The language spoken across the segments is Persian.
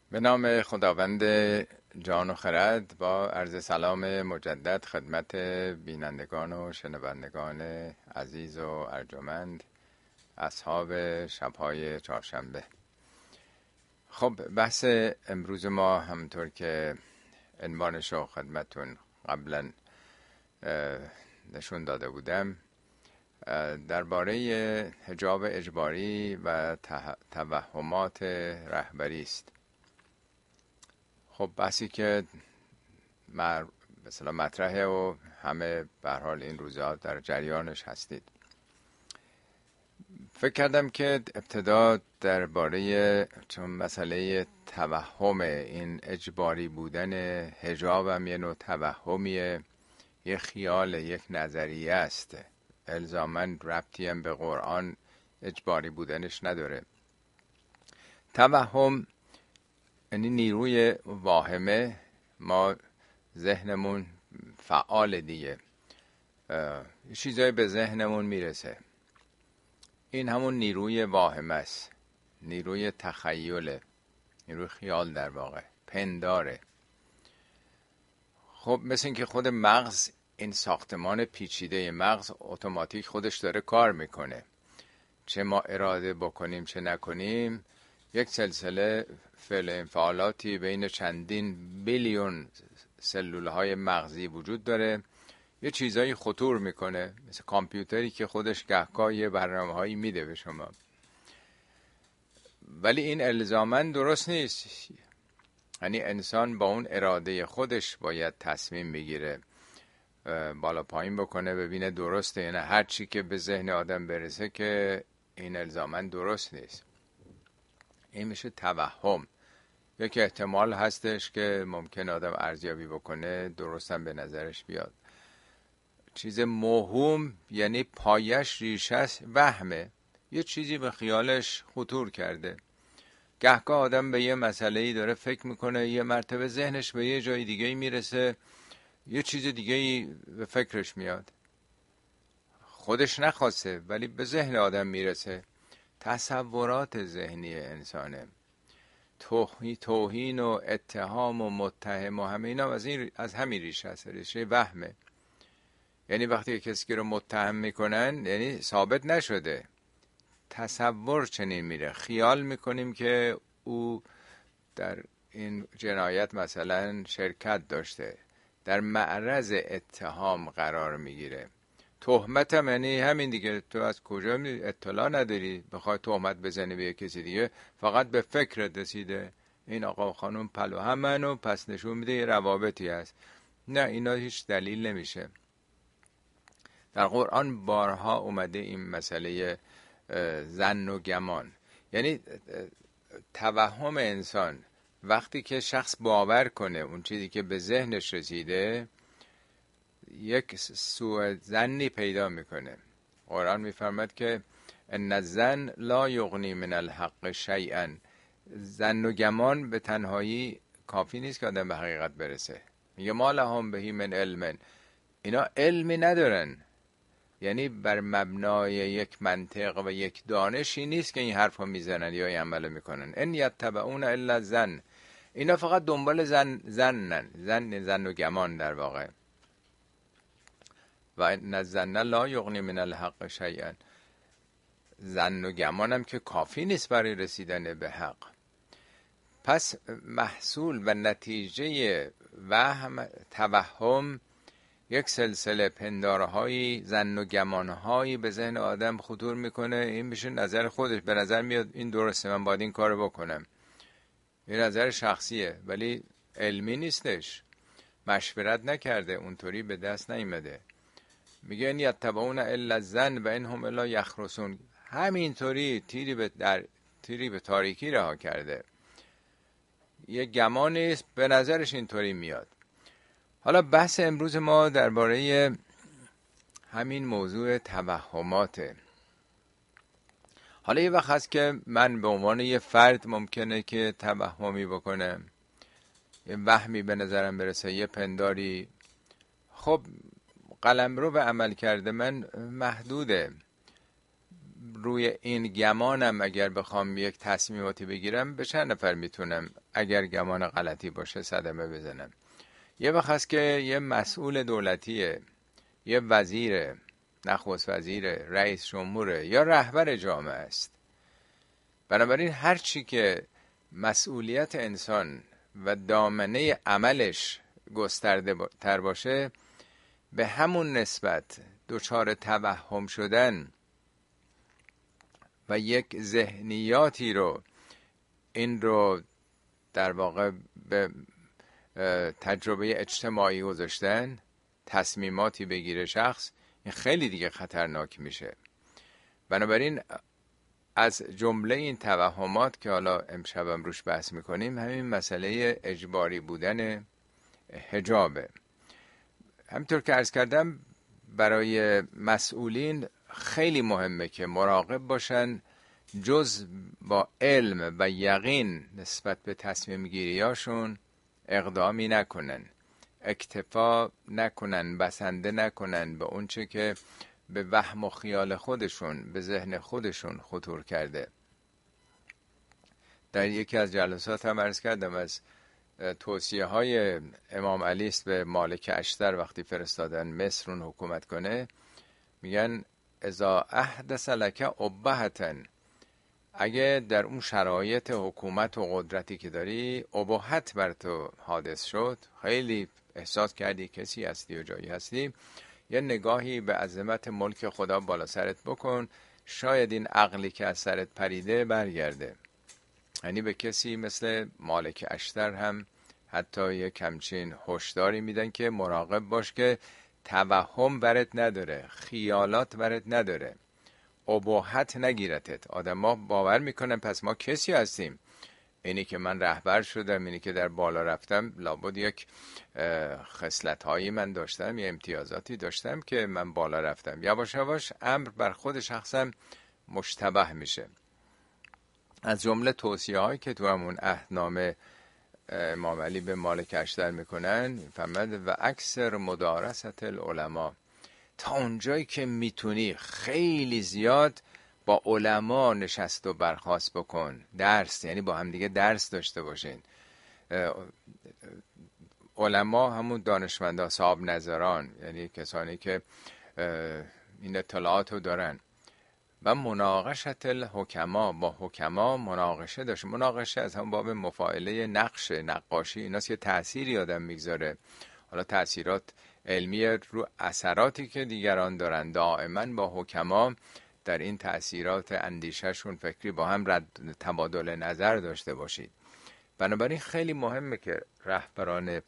به نام خداوند جان و خرد، با عرض سلام مجدد خدمت بینندگان و شنوندگان عزیز و ارجمند اصحاب شبهای چهارشنبه. خب بحث امروز ما همطور که عنوانش رو خدمتون قبلا نشون داده بودم درباره حجاب اجباری و توهمات رهبری است. خب بحثی که مثلا مطرحه و همه به هر حال این روزها در جریانش هستید. فکر کردم که ابتدا درباره چون مسئله توهم این اجباری بودن حجاب هم یه نوع توهمیه، یه خیال، یک نظریه است، الزاماً ربطی هم به قرآن اجباری بودنش نداره. توهم یعنی نیروی واهمه، ما ذهنمون فعال دیگه، یه چیزایی به ذهنمون میرسه، این همون نیروی واهمه است، نیروی تخیله، نیروی خیال، در واقع پنداره. خب مثل این که خود مغز، این ساختمان پیچیده مغز اتوماتیک خودش داره کار میکنه، چه ما اراده بکنیم چه نکنیم، یک سلسله فعل انفعالاتی بین چندین بیلیون سلوله های مغزی وجود داره، یه چیزایی خطور میکنه، مثل کامپیوتری که خودش گهگاه یه برنامه هایی میده به شما. ولی این الزاماً درست نیست، یعنی انسان با اون اراده خودش باید تصمیم بگیره، بالا پایین بکنه، ببینه درسته. یعنی هر چی که به ذهن آدم برسه که این الزاماً درست نیست. این میشه توهم. یک احتمال هستش که ممکن آدم ارزیابی بکنه، درستم به نظرش بیاد. چیز موهوم یعنی پایش ریشش وهمه، یه چیزی به خیالش خطور کرده. گهگاه آدم به یه مسئله‌ای داره فکر میکنه، یه مرتبه ذهنش به یه جای دیگه میرسه، یه چیز دیگه به فکرش میاد، خودش نخواسته ولی به ذهن آدم میرسه. تصورات ذهنی انسانه، توهین و اتهام و متهم و همه اینا از همین ریشه هست، ریشه وهمه. یعنی وقتی کسی رو متهم میکنن یعنی ثابت نشده، تصور چنین میره، خیال میکنیم که او در این جنایت مثلا شرکت داشته، در معرض اتهام قرار میگیره. تهمت هم یعنی همین دیگه، تو از کجا اطلاع نداری بخوای تهمت بزنی به کسی دیگه، فقط به فکر رسیده این آقا و خانم پلو همن و پس نشون میده یه روابطی هست. نه، اینا هیچ دلیل نمیشه. در قرآن بارها اومده این مسئله ظن و گمان، یعنی توهم انسان. وقتی که شخص باور کنه اون چیزی که به ذهنش رسیده، یک سوء ظنی پیدا میکنه. قرآن میفرماد که ان الظن لا یغنی من الحق شیئا. ظن و گمان به تنهایی کافی نیست که آدم به حقیقت برسه. میگه ما لهم بهی من علم، اینا علمی ندارن، یعنی بر مبنای یک منطق و یک دانشی نیست که این حرفا میزنن یا این عمل میکنن. ان یتبعون الا الظن، اینا فقط دنبال زن و گمان در واقع. و ان الظن لا یغنی من الحق شیئا، ظن و گمان هم که کافی نیست برای رسیدن به حق. پس محصول و نتیجه وهم، توهم، یک سلسله پندارهایی، ظن و گمانهایی به ذهن آدم خطور میکنه. این میشه نظر خودش، به نظر میاد این درسته، من باید این کارو بکنم. این نظر شخصیه ولی علمی نیستش، مشورت نکرده، اونطوری به دست نیامده. میگه این یتبعون الا الظن و ان هم الا یخرصون، همینطوری تیری به تاریکی رها کرده، یه گمانی است، به نظرش اینطوری میاد. حالا بحث امروز ما درباره همین موضوع توهماته. حالا یه وقت هست که من به عنوان یه فرد ممکنه که توهمی بکنم، یه وهمی به نظرم برسه، یه پنداری. خب قلمرو به عمل کرده من محدوده، روی این گمانم اگر بخوام یک تصمیماتی بگیرم به چند نفر میتونم اگر گمان غلطی باشه صدمه بزنم؟ یه وقت هست که یه مسئول دولتیه، یه وزیر، نخست وزیر، رئیس جمهوره یا رهبر جامعه است. بنابراین هر چی که مسئولیت انسان و دامنه عملش گسترده تر باشه، به همون نسبت دچار توهم شدن و یک ذهنیاتی رو این رو در واقع به تجربه اجتماعی گذاشتن، تصمیماتی بگیره شخص، این خیلی دیگه خطرناک میشه. بنابراین از جمله این توهمات که حالا امشبم روش بحث میکنیم همین مسئله اجباری بودن حجابه. همینطور که عرض کردم برای مسئولین خیلی مهمه که مراقب باشن جز با علم و یقین نسبت به تصمیم گیریاشون اقدامی نکنن، اکتفا نکنن، بسنده نکنن به اونچه که به وهم و خیال خودشون، به ذهن خودشون خطور کرده. در یکی از جلسات هم عرض کردم از توصیه های امام علی است به مالک اشتر وقتی فرستادن مصر اون حکومت کنه، میگن اذا احدث لک ابهتن، اگه در اون شرایط حکومت و قدرتی که داری ابهت بر تو حادث شد، خیلی احساس کردی کسی هستی و جایی هستی، یه نگاهی به عظمت ملک خدا بالا سرت بکن، شاید این عقلی که از سرت پریده برگرده. یعنی به کسی مثل مالک اشتر هم حتی یک همچین هشداری میدن که مراقب باش که توهم برت نداره، خیالات برت نداره، اباحت نگیرتت. آدم ها باور میکنن پس ما کسی هستیم، اینی که من رهبر شدم، اینی که در بالا رفتم، لابد یک خصلت هایی من داشتم، یه امتیازاتی داشتم که من بالا رفتم. یواش یواش امر بر خود شخصم مشتبه میشه. از جمله توصیه هایی که تو همون عهدنامه امام علی به مالک اشتر میکنن، فرمود و اکثر مدارست العلماء، تا اونجایی که میتونی خیلی زیاد با علما نشست و برخاست بکن. درس یعنی با هم دیگه درس داشته باشین. علما همون دانشمندا، صاحب نظران، یعنی کسانی که این اطلاعات رو دارن. و مناقشت الحکما، با حکما مناقشه داشت. مناقشه از هم باب مفاعله نقش نقاشی ایناست که تأثیری آدم میگذاره. حالا تأثیرات علمی رو اثراتی که دیگران دارن، دائما با حکما در این تأثیرات اندیشهشون فکری با هم تبادل نظر داشته باشید. بنابراین خیلی مهمه که رهبران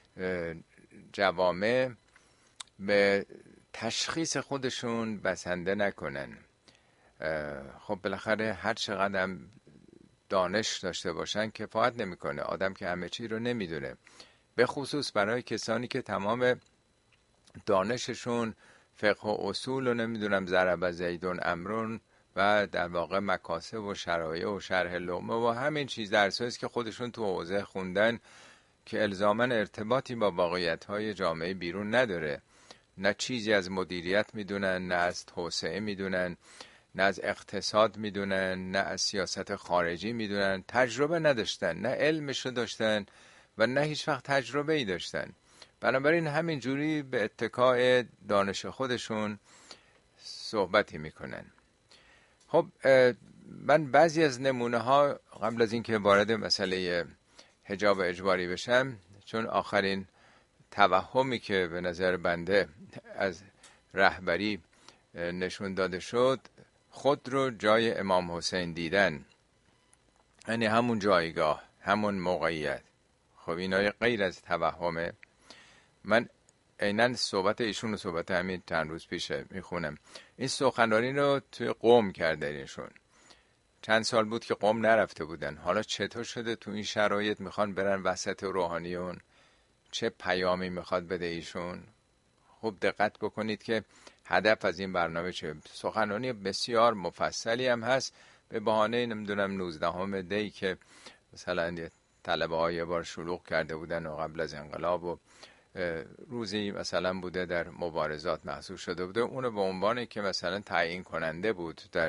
جوامع به تشخیص خودشون بسنده نکنن. خب بالاخره هر چقدر هم دانش داشته باشن کفایت نمیکنه. آدم که همه چی رو نمیدونه، به خصوص برای کسانی که تمام دانششون فقه و اصول و نمیدونم ضرب زیدون امرون و در واقع مکاسب و شرایع و شرح لقمه و همین چیز درساییست که خودشون تو حوزه خوندن که الزاماً ارتباطی با واقعیت‌های جامعه بیرون نداره. نه چیزی از مدیریت میدونن، نه از توسعه میدونن، نه از اقتصاد میدونن، نه از سیاست خارجی میدونن. تجربه نداشتن، نه علمشو داشتن و نه هیچ وقت تجربه ای داشتن. بنابراین همین جوری به اتکای دانش خودشون صحبتی میکنن. خب من بعضی از نمونه ها قبل از اینکه وارد مسئله حجاب اجباری بشم، چون آخرین توهمی که به نظر بنده از رهبری نشون داده شد خود رو جای امام حسین دیدن، یعنی همون جایگاه، همون موقعیت. خب اینا غیر از توهمه. من عیناً صحبت ایشون و صحبت همین چند روز پیشه میخونم. این سخنرانی رو توی قم کرده ایشون. چند سال بود که قم نرفته بودن. حالا چطور شده تو این شرایط میخوان برن وسط روحانیون؟ چه پیامی میخواد بده ایشون؟ خوب دقت بکنید که هدف از این برنامه چه. سخنرانی بسیار مفصلی هم هست، به بهانه نمیدونم 19 دی که مثلا طلبه ها یه بار شلوغ کرده بودن و قبل از انقلاب و روزی مثلا بوده در مبارزات محسوب شده بوده، اونو به عنوان که مثلا تعیین کننده بود در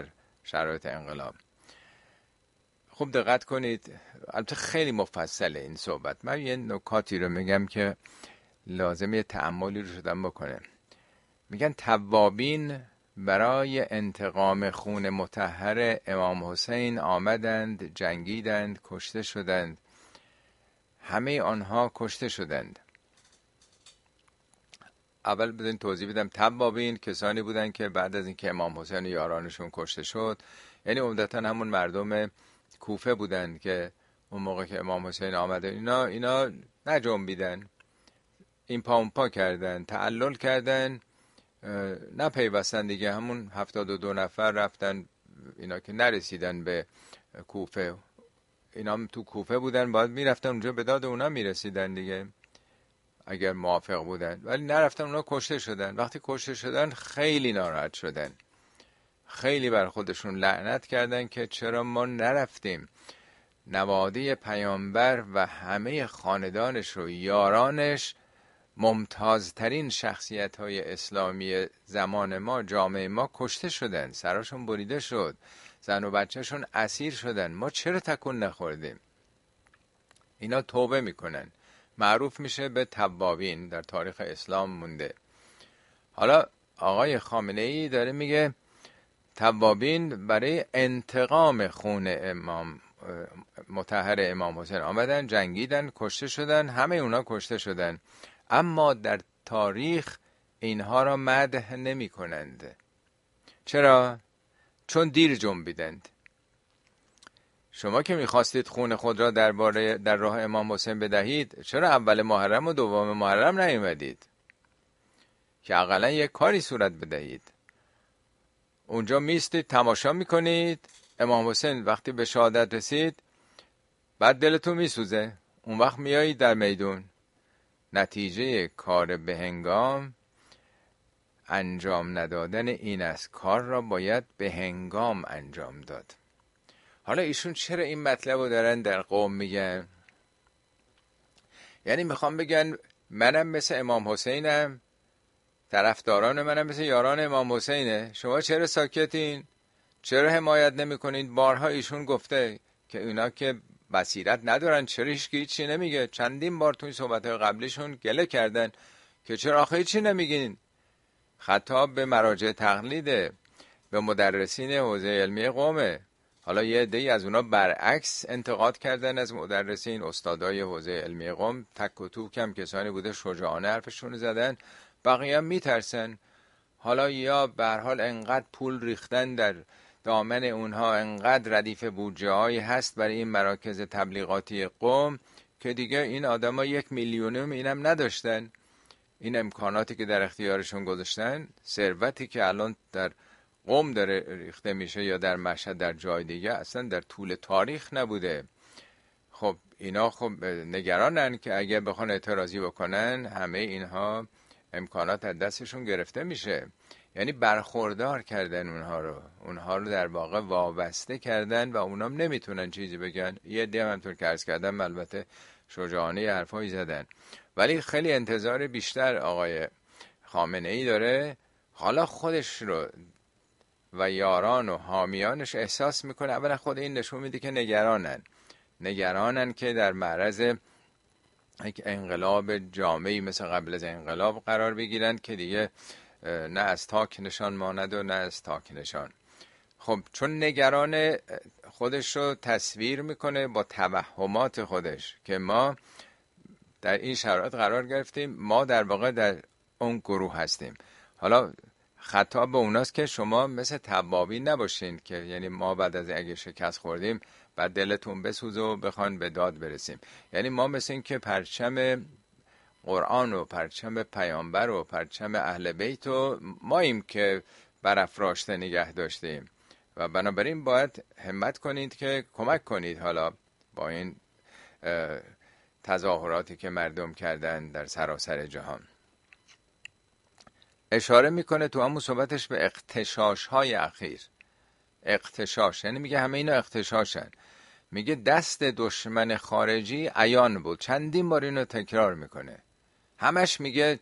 شرایط انقلاب. خوب دقت کنید، البته خیلی مفصله این صحبت، من یه نکاتی رو میگم که لازمه تأملی رو شدن بکنه. میگن توابین برای انتقام خون مطهر امام حسین آمدند، جنگیدند، کشته شدند. همه آنها کشته شدند. اول بدین توضیح بدم، توابین کسانی بودن که بعد از اینکه امام حسین و یارانشون کشته شد، یعنی عمدتا همون مردم کوفه بودن که اون موقع که امام حسین آمده اینا نجنبیدن، این پا اون پا کردن، تعلل کردن، نپیوستن دیگه. همون 72 نفر رفتن، اینا که نرسیدن به کوفه، اینا هم تو کوفه بودن، باید میرفتن اونجا به داد اونا میرسیدن دیگه اگر موافق بودن، ولی نرفتن، اونا کشته شدن. وقتی کشته شدن خیلی ناراحت شدن، خیلی بر خودشون لعنت کردن که چرا ما نرفتیم نواده پیامبر و همه خاندانش و یارانش، ممتازترین شخصیت‌های اسلامی زمان ما، جامعه ما کشته شدن، سراشون بریده شد، زن و بچه‌شون اسیر شدن، ما چرا تکون نخوردیم؟ اینا توبه میکنن، معروف میشه به توابین، در تاریخ اسلام مونده. حالا آقای خامنه‌ای داره میگه توابین برای انتقام خون امام مطهر امام حسین آمدن، جنگیدن، کشته شدن، همه اونا کشته شدن، اما در تاریخ اینها را مدح نمی کنند. چرا؟ چون دیر جنبیدند. شما که میخواستید خون خود را در راه امام حسین بدهید، چرا اول محرم و دوم محرم نیومدید که اقلا یک کاری صورت بدهید؟ اونجا میستید تماشا میکنید، امام حسین وقتی به شهادت رسید بعد دلتون میسوزه، اون وقت میایید در میدون. نتیجه کار به هنگام انجام ندادن این است، کار را باید به هنگام انجام داد. حالا ایشون چرا این مطلب رو دارن در قوم میگن؟ یعنی میخوام بگن منم مثل امام حسینم، طرفداران منم مثل یاران امام حسینه، شما چرا ساکتین؟ چرا حمایت نمی کنید؟ بارها ایشون گفته که اینا که بصیرت ندارن، چرا هیچی نمیگه؟ چندین بار توی صحبت‌های قبلیشون گله کردن که چرا آخه هیچی نمیگین. خطاب به مراجع تقلیده، به مدرسین حوزه علمی قومه. حالا یه عده‌ای از اونا برعکس انتقاد کردن از مدرسین، استادای حوزه علمی قوم، تک و توک هم کسانی بوده شجاعانه حرفشون زدن، بقیه هم میترسن. حالا یا به هر حال انقدر پول ریختن در دامن اونها، انقدر ردیف بودجه هایی هست برای این مراکز تبلیغاتی قوم که دیگه این آدما 1 میلیونم اینم نداشتن. این امکاناتی که در اختیارشون گذاشتن، ثروتی که الان در قم داره ریخته میشه یا در مشهد در جای دیگه، اصلا در طول تاریخ نبوده. خب اینا خب نگرانن که اگه بخوان اعتراضی بکنن همه اینها امکانات از دستشون گرفته میشه. یعنی برخوردار کردن اونها رو در واقع وابسته کردن و اونام نمیتونن چیزی بگن. یه عده همونطور که عرض کردم البته شجاعانه حرفایی زدن، ولی خیلی انتظار بیشتر آقای خامنه ای داره. حالا خودش رو و یاران و حامیانش احساس میکنه، اولا خود این نشون میده که نگرانن که در معرض یک انقلاب جامعی مثل قبل از انقلاب قرار بگیرند که دیگه نه از تاک نشان ماند و نه از تاک نشان. خب چون نگران خودش رو تصویر میکنه با توهمات خودش که ما در این شرایط قرار گرفتیم، ما در واقع در اون گروه هستیم. حالا خطاب به اوناست که شما مثل توابین نباشین که یعنی ما بعد از اگه شکست خوردیم بعد دلتون بسوزه و بخوان به داد برسیم. یعنی ما مثل این که پرچم قرآن و پرچم پیامبر و پرچم اهل بیت و ماییم که برافراشته نگه داشتیم و بنابراین باید همت کنید که کمک کنید حالا با این تظاهراتی که مردم کردن در سراسر جهان. اشاره میکنه تو همون صحبتش به اغتشاش های اخیر. اغتشاش یعنی میگه همه اینا اغتشاشن. میگه دست دشمن خارجی عیان بود، چندین بار اینو تکرار میکنه، همش میگه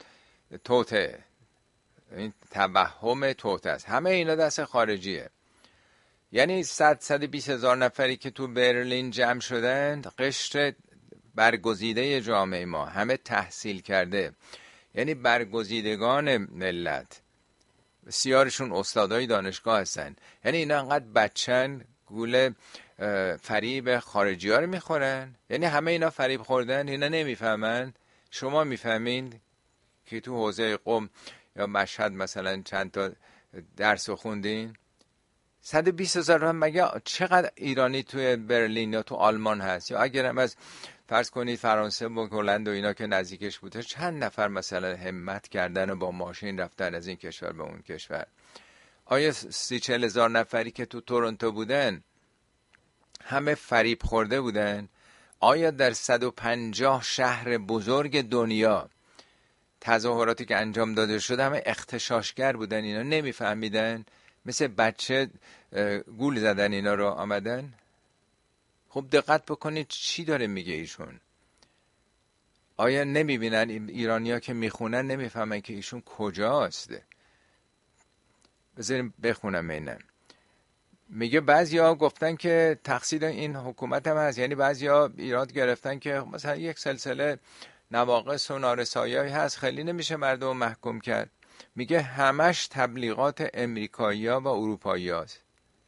توته، این توهم توته است، همه اینا دست خارجیه. یعنی 120 هزار نفری که تو برلین جمع شدن قشر برگزیده جامعه ما، همه تحصیل کرده، یعنی برگزیدگان ملت، بسیارشون استادای دانشگاه هستن. یعنی اینا انقدر بچن گول فریب خارجی ها رو میخورن. یعنی همه اینا فریب خوردن، اینا نمیفهمن. شما میفهمین که تو حوزه قم یا مشهد مثلا چند تا درس خوندین؟ 120 هزار مگه چقدر ایرانی توی برلین یا تو آلمان هست؟ یا اگرم از فرض کنید فرانسه و هلند و اینا که نزدیکش بوده، چند نفر مثلا همت کردن و با ماشین رفتن از این کشور به اون کشور؟ آیا 30-40 هزار نفری که تو تورنتو بودن همه فریب خورده بودن؟ آیا در 150 شهر بزرگ دنیا تظاهراتی که انجام داده شد همه اغتشاشگر بودن؟ اینا نمیفهمیدن؟ مثل بچه گول زدن اینا رو آمدن؟ خب دقت بکنید چی داره میگه ایشون. آیا نمیبینن ایرانیا که میخونن نمیفهمن که ایشون کجاست؟ بذاریم بخونم اینم. میگه بعضیا گفتن که تقصیر این حکومت هم هست. یعنی بعضیا ایراد گرفتن که مثلا یک سلسله نواقص و نارسایی‌هایی هست، خیلی نمیشه مردم محکوم کرد. میگه همش تبلیغات امریکایی‌ها و اروپایی‌هاست.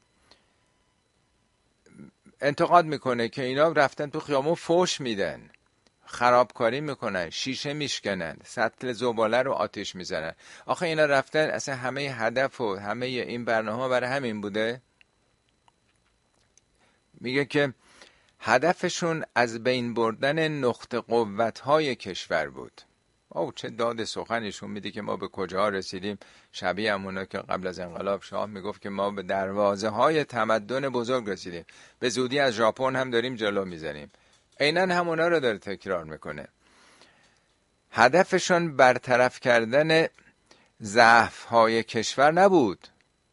انتقاد میکنه که اینا رفتن تو خیابون فوش میدن، خرابکاری میکنن، شیشه میشکنن، سطل زباله رو آتش میزنن. آخه اینا رفتن اصلا همه هدف و همه این برنامه برای همین بوده؟ میگه که هدفشون از بین بردن نقطه قوت‌های کشور بود. چه داد سخنشون میده که ما به کجا رسیدیم. شبیه همونا که قبل از انقلاب شاه میگفت که ما به دروازه های تمدن بزرگ رسیدیم، به زودی از ژاپن هم داریم جلو میزنیم. عیناً همونا رو داره تکرار میکنه. هدفشون برطرف کردن ضعف های کشور نبود،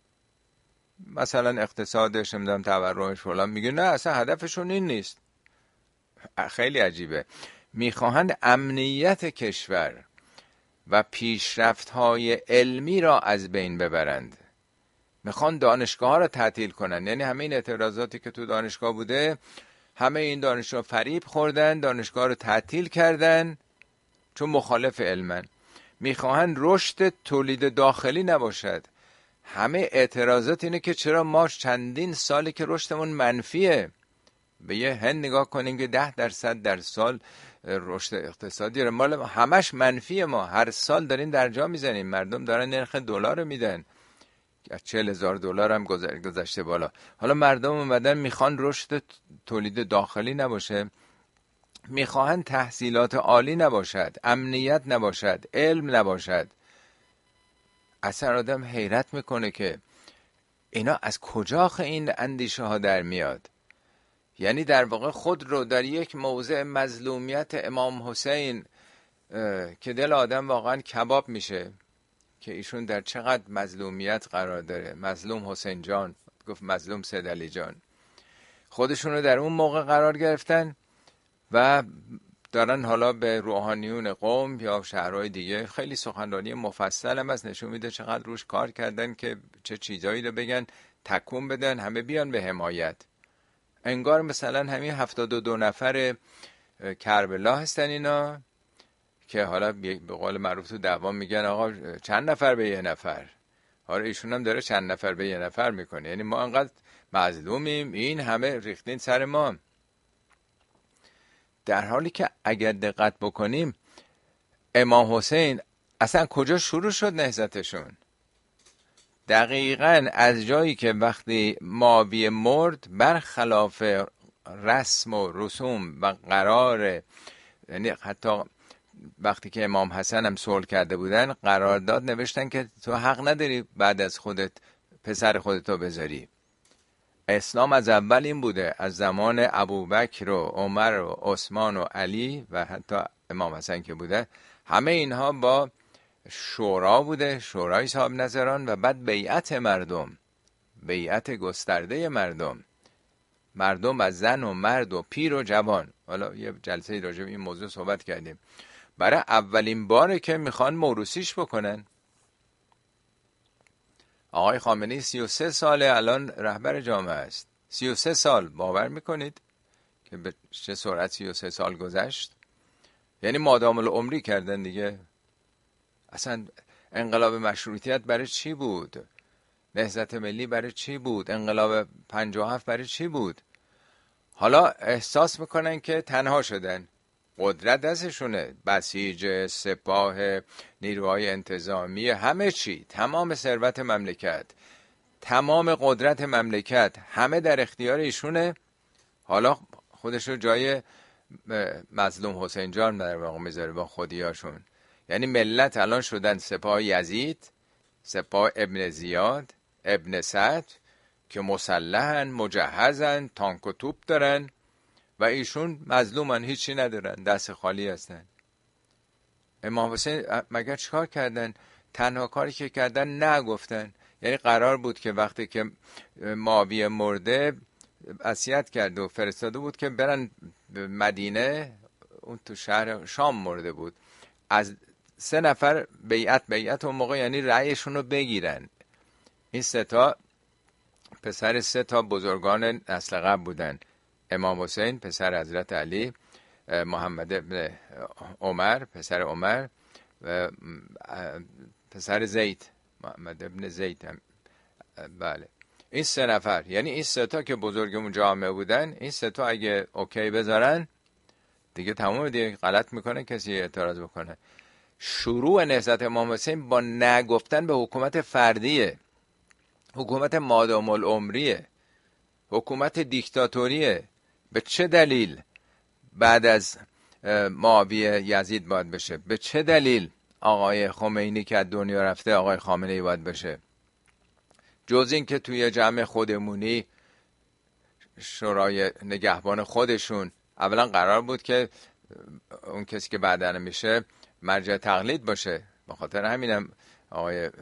مثلا اقتصادش نمیدونم تورمش فلان. میگه نه، اصلا هدفشون این نیست. خیلی عجیبه. میخواهند امنیت کشور و پیشرفت‌های علمی را از بین ببرند. میخوان دانشگاه ها را تعطیل کنن. یعنی همه این اعتراضاتی که تو دانشگاه بوده، همه این دانشجو فریب خوردن، دانشگاه رو تعطیل کردن چون مخالف علمن. میخواهند رشد تولید داخلی نباشد. همه اعتراضات اینه که چرا ما چندین سالی که رشدمون منفیه. به یه هند نگاه کنیم که 10% در سال رشد اقتصادی رو، مال همش منفیه. ما هر سال داریم در جا میزنیم. مردم دارن نرخ دلار رو میدن، 40,000 دلار هم گذشته بالا. حالا مردم اومدن میخوان رشد تولید داخلی نباشه، میخوان تحصیلات عالی نباشد، امنیت نباشد، علم نباشد. اصلا آدم حیرت میکنه که اینا از کجا این اندیشه ها در میاد. یعنی در واقع خود رو در یک موضع مظلومیت امام حسین که دل آدم واقعا کباب میشه که ایشون در چقدر مظلومیت قرار داره. مظلوم حسین جان، گفت مظلوم سید علی جان. خودشون رو در اون موقع قرار گرفتن و دارن حالا به روحانیون قم یا شهرهای دیگه خیلی سخنرانی مفصل هم از نشون میده چقدر روش کار کردن که چه چیزایی رو بگن، تکون بدن، همه بیان به حمایت. انگار مثلا همین 72 نفر کربلا هستن اینا که حالا به قول معروف تو دعوا میگن آقا چند نفر به یه نفر. حالا ایشون هم داره چند نفر به یه نفر میکنه. یعنی ما انقدر مظلومیم، این همه ریختین سر ما. در حالی که اگر دقت بکنیم امام حسین اصلا کجا شروع شد نهضتشون؟ دقیقاً از جایی که وقتی معاویه مرد، برخلاف رسم و رسوم و قرار، یعنی حتی وقتی که امام حسن هم صلح کرده بودن، قرارداد نوشتن که تو حق نداری بعد از خودت پسر خودتو بذاری. اسلام از اول این بوده، از زمان ابوبکر و عمر و عثمان و علی و حتی امام حسن که بوده، همه اینها با شورا بوده، شورای صاحب نظران، و بعد بیعت مردم، بیعت گسترده مردم از زن و مرد و پیر و جوان. حالا یه جلسه راجع به این موضوع صحبت کردیم. برای اولین باره که میخوان موروثیش بکنن. آقای خامنه‌ای 33 ساله الان رهبر جامعه است. 33 سال، باور میکنید که به چه سرعت 33 سال گذشت؟ یعنی مادام العمری کردن دیگه. اصلا انقلاب مشروطیت برای چی بود؟ نهضت ملی برای چی بود؟ انقلاب 57 برای چی بود؟ حالا احساس میکنن که تنها شدن، قدرت دستشونه، بسیج، سپاه، نیروهای انتظامی، همه چی، تمام ثروت مملکت، تمام قدرت مملکت، همه در اختیار ایشونه. حالا خودش رو جای مظلوم حسین جان در واقع میذاره با خودیاشون. یعنی ملت الان شدن سپاه یزید، سپاه ابن زیاد، ابن سعد که مسلحن، مجهزن، تانک و توپ دارن و ایشون مظلومن، هیچی ندارن، دست خالی هستن. امام حسین مگر چیکار کردن؟ تنها کاری که کردن نگفتن. یعنی قرار بود که وقتی که معاویه مرده وصیت کرد و فرستاده بود که برن مدینه، اون تو شهر شام مرده بود، از 3 نفر بیعت اون موقع یعنی رأیشون رو بگیرن. این 3 تا پسر 3 تا بزرگان نسل قبل بودن: امام حسین پسر حضرت علی، محمد ابن عمر پسر عمر و پسر زید، محمد ابن زید هم. بله، این 3 نفر، یعنی این 3 تا که بزرگمون جامعه بودن، این 3 تا اگه اوکی بذارن دیگه تمام، دیگه غلط میکنه کسی اعتراض بکنه. شروع نهضت امام حسین با نگفتن به حکومت فردیه، حکومت مادام العمریه، حکومت دیکتاتوریه. به چه دلیل بعد از معاویه یزید باید بشه؟ به چه دلیل آقای خمینی که از دنیا رفته آقای خامنه‌ای باید بشه؟ جز این که توی جمع خودمونی شورای نگهبان خودشون اولا قرار بود که اون کسی که بعداً میشه مرجع تقلید باشه. به خاطر همینم آقای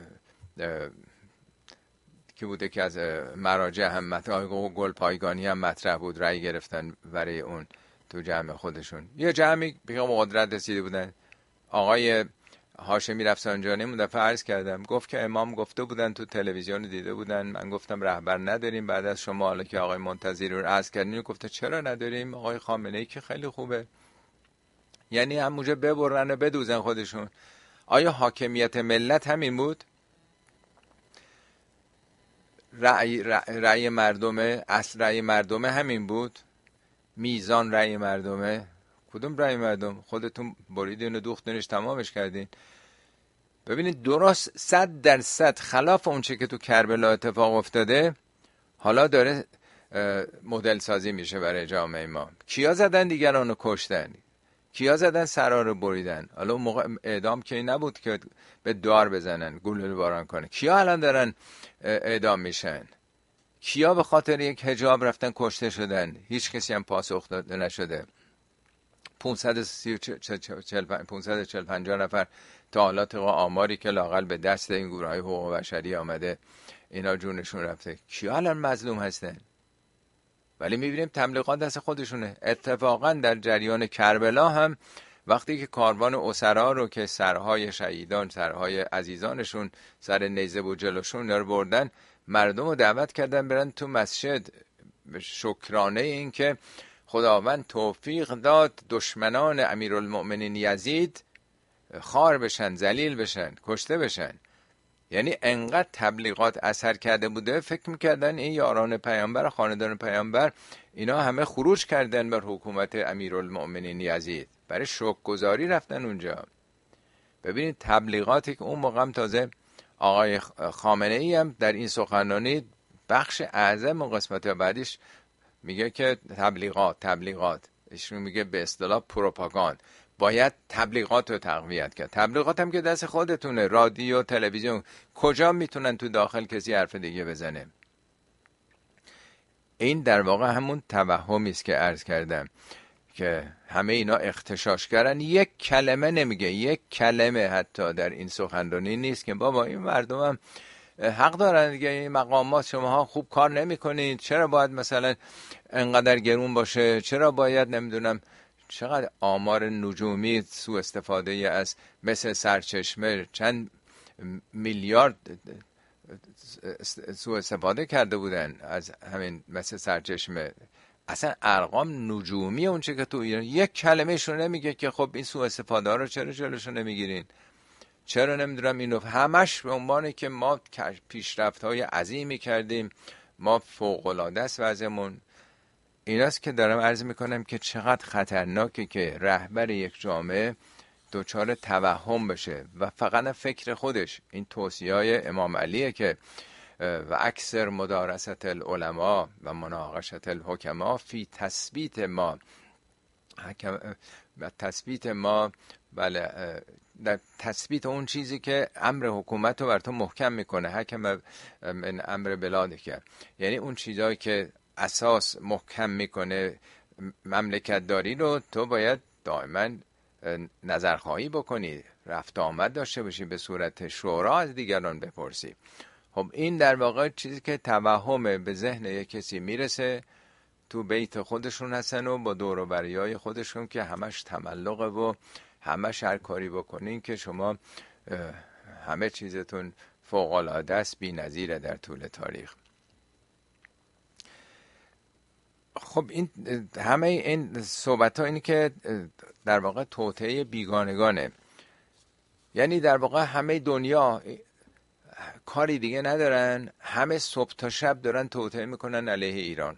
که بوده که از مراجع هم آقای گلپایگانی هم مطرح بود، رأی گرفتن برای اون تو جمع خودشون. یه جمعی به قدرت رسیده بودن. آقای هاشمی رفسنجانی اون دفعه عرض کردم، گفت که امام گفته بودن تو تلویزیون دیده بودن، من گفتم رهبر نداریم بعد از شما. حالا که آقای منتظری رو عرض کردین گفته چرا نداریم؟ آقای خامنه‌ای که خیلی خوبه. یعنی همونجا ببرن و بدوزن خودشون. آیا حاکمیت ملت همین بود؟ رأی مردمه، اصل رأی مردمه همین بود؟ میزان رأی مردمه؟ کدوم رأی مردم؟ خودتون بریدین و دوختینش تمامش کردین. ببینید درست 100% خلاف اون چه که تو کربلا اتفاق افتاده حالا داره مدل سازی میشه برای جامعه ما. کیا زدن دیگران رو کشتن؟ کیا زدن سرا رو بریدن؟ حالا اون موقع اعدام که نبود که به دار بزنن، گلوله باران کنه. کیا الان دارن اعدام میشن؟ کیا به خاطر یک حجاب رفتن کشته شدن؟ هیچ کسی هم پاسخ داده نشده. 540-550 نفر تا حالا طبق آماری که لااقل به دست این گروه‌های حقوق بشری آمده اینا جونشون رفته. کیا الان مظلوم هستن؟ ولی میبینیم تبلیغات دست خودشونه. اتفاقا در جریان کربلا هم وقتی که کاروان اسرا رو که سرهای شهیدان، سرهای عزیزانشون سر نیزه و جلوشون رو بردن، مردم رو دعوت کردن برن تو مسجد شکرانه این که خداوند توفیق داد دشمنان امیرالمؤمنین یزید خار بشن، ذلیل بشن، کشته بشن. یعنی انقدر تبلیغات اثر کرده بوده فکر میکردن این یاران پیامبر، خاندان پیامبر، اینا همه خروج کردن بر حکومت امیرالمؤمنین یزید، برای شوک‌گذاری رفتن اونجا. ببینید تبلیغاتی که اون موقع تازه آقای خامنه‌ای هم در این سخنرانی بخش اعظم و قسمت بعدیش میگه که تبلیغات ایشون میگه به اصطلاح پروپاگاند، باید تبلیغات رو تقویت کرد. تبلیغات هم که دست خودتونه، رادیو، تلویزیون، کجا میتونن تو داخل کسی حرف دیگه بزنه؟ این در واقع همون توهمی است که عرض کردم که همه اینا اغتشاشگرن. یک کلمه نمیگه، یک کلمه حتی در این سخنرانی نیست که بابا این مردم هم حق دارن دیگه، این مقامات شماها خوب کار نمیکنید، چرا باید مثلا انقدر گرون باشه، چرا باید نمیدونم چقدر آمار نجومی سوء استفاده از مثل سرچشمه چند میلیارد سوء استفاده کرده بودن از همین مثل سرچشمه. اصلا ارقام نجومی اون چه که تو ایران یک کلمه شون نمیگه که خب این سوء استفاده ها رو چرا جلوشو نمیگیرین، چرا نمیدونم اینو، همش به عنوان که ما پیشرفت های عظیمی کردیم، ما فوق العاده است وضعمون. ایناست که دارم عرض میکنم که چقدر خطرناکه که رهبر یک جامعه دچار توهم بشه و فقط فکر خودش. این توصیه های امام علیه که و اکثر مدارست العلماء و مناقشت الحکما فی تثبیت ما، تثبیت ما، بله، در تثبیت اون چیزی که امر حکومت رو بر تو محکم میکنه. حکم من امر بلاده کرد، یعنی اون چیزایی که اساس محکم میکنه مملکت داری رو تو باید دائما نظرخواهی بکنی، رفت آمد داشته باشی، به صورت شورا از دیگران بپرسی. خب این در واقع چیزی که توهم به ذهن یک کسی میرسه، تو بیت خودشون هستن و با دور و بریای خودشون که همش تملقه و همش هر کاری بکنین که شما همه چیزتون فوق العاده است، بی‌نظیره در طول تاریخ. خب این همه این صحبت ها اینی که در واقع توطئه بیگانگانه، یعنی در واقع همه دنیا کاری دیگه ندارن، همه صبح تا شب دارن توطئه میکنن علیه ایران.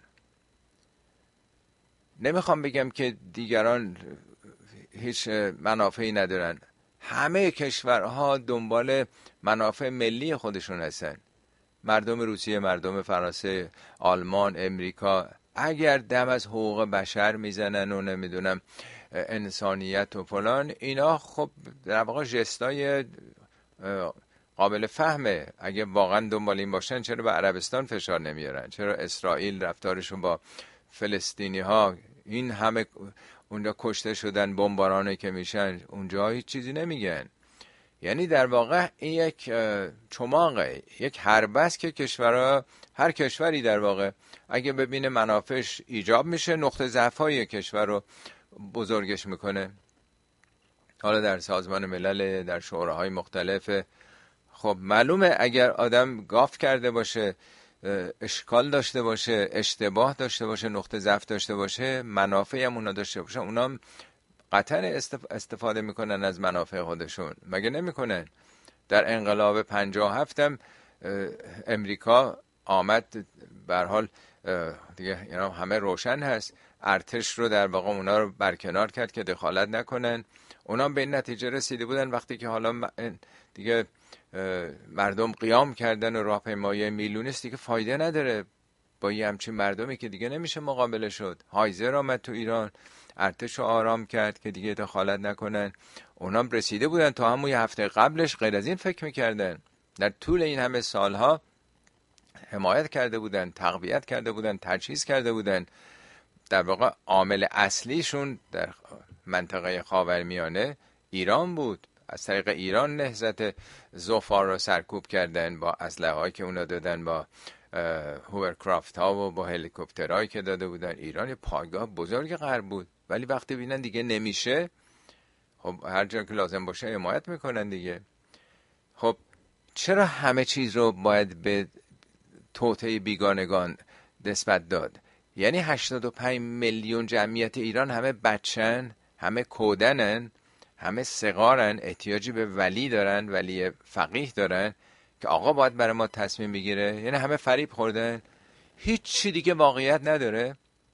نمیخوام بگم که دیگران هیچ منافعی ندارن، همه کشورها دنبال منافع ملی خودشون هستن. مردم روسیه، مردم فرانسه، آلمان، امریکا، اگر دم از حقوق بشر میزنن و نمیدونم انسانیت و فلان، اینا خب در واقع ژستای قابل فهمه. اگه واقعا دنبال این باشن چرا به عربستان فشار نمیارن؟ چرا اسرائیل رفتارشون با فلسطینی ها، این همه اونجا کشته شدن، بمبارانی که میشن اونجا هیچ چیزی نمیگن. یعنی در واقع این یک چماقه، یک حربه است که کشورها، هر کشوری در واقع اگه ببینه منافعش ایجاب میشه، نقطه ضعف‌های کشور رو بزرگش میکنه. حالا در سازمان ملل، در شوراهای مختلف، خب معلومه اگر آدم گاف کرده باشه، اشکال داشته باشه، اشتباه داشته باشه، نقطه ضعف داشته باشه، منافعی هم اونا داشته باشه، اونا قطعا استفاده میکنن از منافع خودشون. مگه نمیکنن؟ در انقلاب 57 هم امریکا آمد، به هر حال دیگه اینا همه روشن هست، ارتش رو در واقع اونا رو برکنار کرد که دخالت نکنن. اونا به این نتیجه رسیده بودن وقتی که حالا دیگه مردم قیام کردن و راهپیمایی میلیونیست دیگه فایده نداره با یه همچین مردمی که دیگه نمیشه مقابله شد. هایزر آمد تو ایران، ارتش رو آرام کرد که دیگه دخالت نکنن. اونا رسیده بودن تا همون هفته قبلش غیر از این فکر میکردن. در طول این همه سالها حمایت کرده بودن، تقویت کرده بودن، تجهیز کرده بودن. در واقع عامل اصلیشون در منطقه خاورمیانه ایران بود. از طریق ایران نهضت ظفار رو سرکوب کردن با اسلحه‌ای که اونا دادن، با هوورکرافت ها و با هلیکوپترهایی که داده بودن. ایران یه پایگاه بزرگ غرب بود، ولی وقتی ببینن دیگه نمیشه، خب هر جا که لازم باشه حمایت میکنن دیگه. خب چرا همه چیز رو باید به توطئه بیگانگان نسبت داد؟ یعنی 85 میلیون جمعیت ایران همه بچن، همه کودنن، همه صغارن، احتیاجی به ولی دارن، ولی فقیه دارن که آقا باید برای ما تصمیم بگیره. یعنی همه فریب خوردن، هیچ چی دیگه واقعیت نداره.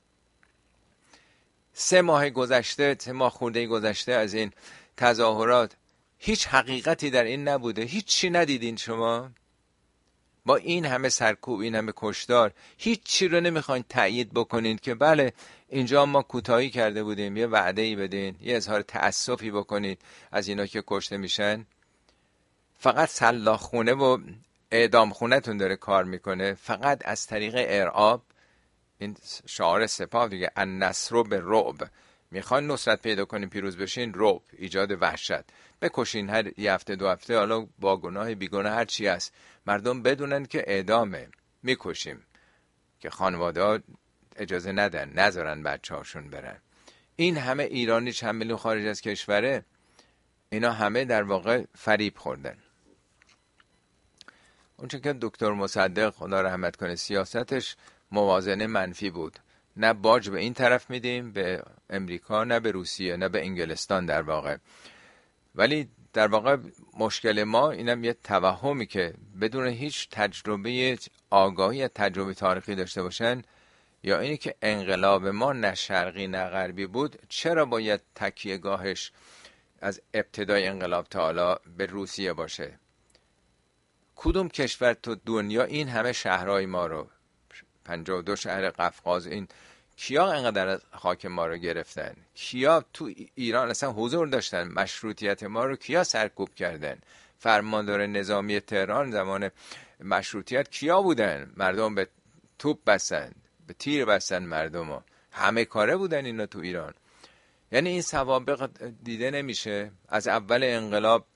3 ماه گذشته، 3 ماه خورده گذشته از این تظاهرات، هیچ حقیقتی در این نبوده. هیچ چی ندیدین شما؟ با این همه سرکوب، این همه کشتار، هیچ چی رو نمیخواین تأیید بکنین که بله اینجا ما کوتاهی کرده بودیم، یه وعده‌ای بدین، یه اظهار تأسفی بکنید از اینا که کشته میشن. فقط سلاخ خونه و اعدام خونه تون داره کار میکنه، فقط از طریق ارعاب. این شعار سپاه دیگه، النصر بالرعب. میخوان نصرت پیدا کنین، پیروز بشین، رعب، ایجاد وحشت، بکشین هر یه هفته 2 هفته، حالا با گناه بیگناه هر چی هست، مردم بدونن که اعدامه، میکشیم، که خانواده اجازه ندن، نذارن بچه هاشون برن. این همه ایرانی، چند میلیون خارج از کشوره، اینا همه در واقع فریب خوردن. اونچه که دکتر مصدق خدا رحمت کنه سیاستش موازنه منفی بود، نه باج به این طرف میدیم به امریکا، نه به روسیه، نه به انگلستان در واقع. ولی در واقع مشکل ما اینم یه توهمی که بدون هیچ تجربه آگاهی از تجربه تاریخی داشته باشن، یا اینی که انقلاب ما نه شرقی نه غربی بود، چرا باید تکیهگاهش از ابتدای انقلاب تا حالا به روسیه باشه؟ کدوم کشور تو دنیا این همه شهرهای ما رو، 52 شهر قفقاز، این کیا انقدر از خاک ما رو گرفتن؟ کیا تو ایران اصلا حضور داشتن؟ مشروطیت ما رو کیا سرکوب کردن؟ فرماندار نظامی تهران زمان مشروطیت کیا بودن؟ مردم به توپ بستن، به تیر بستن مردم، همه کاره بودن اینا تو ایران. یعنی این سوابق دیده نمیشه. از اول انقلاب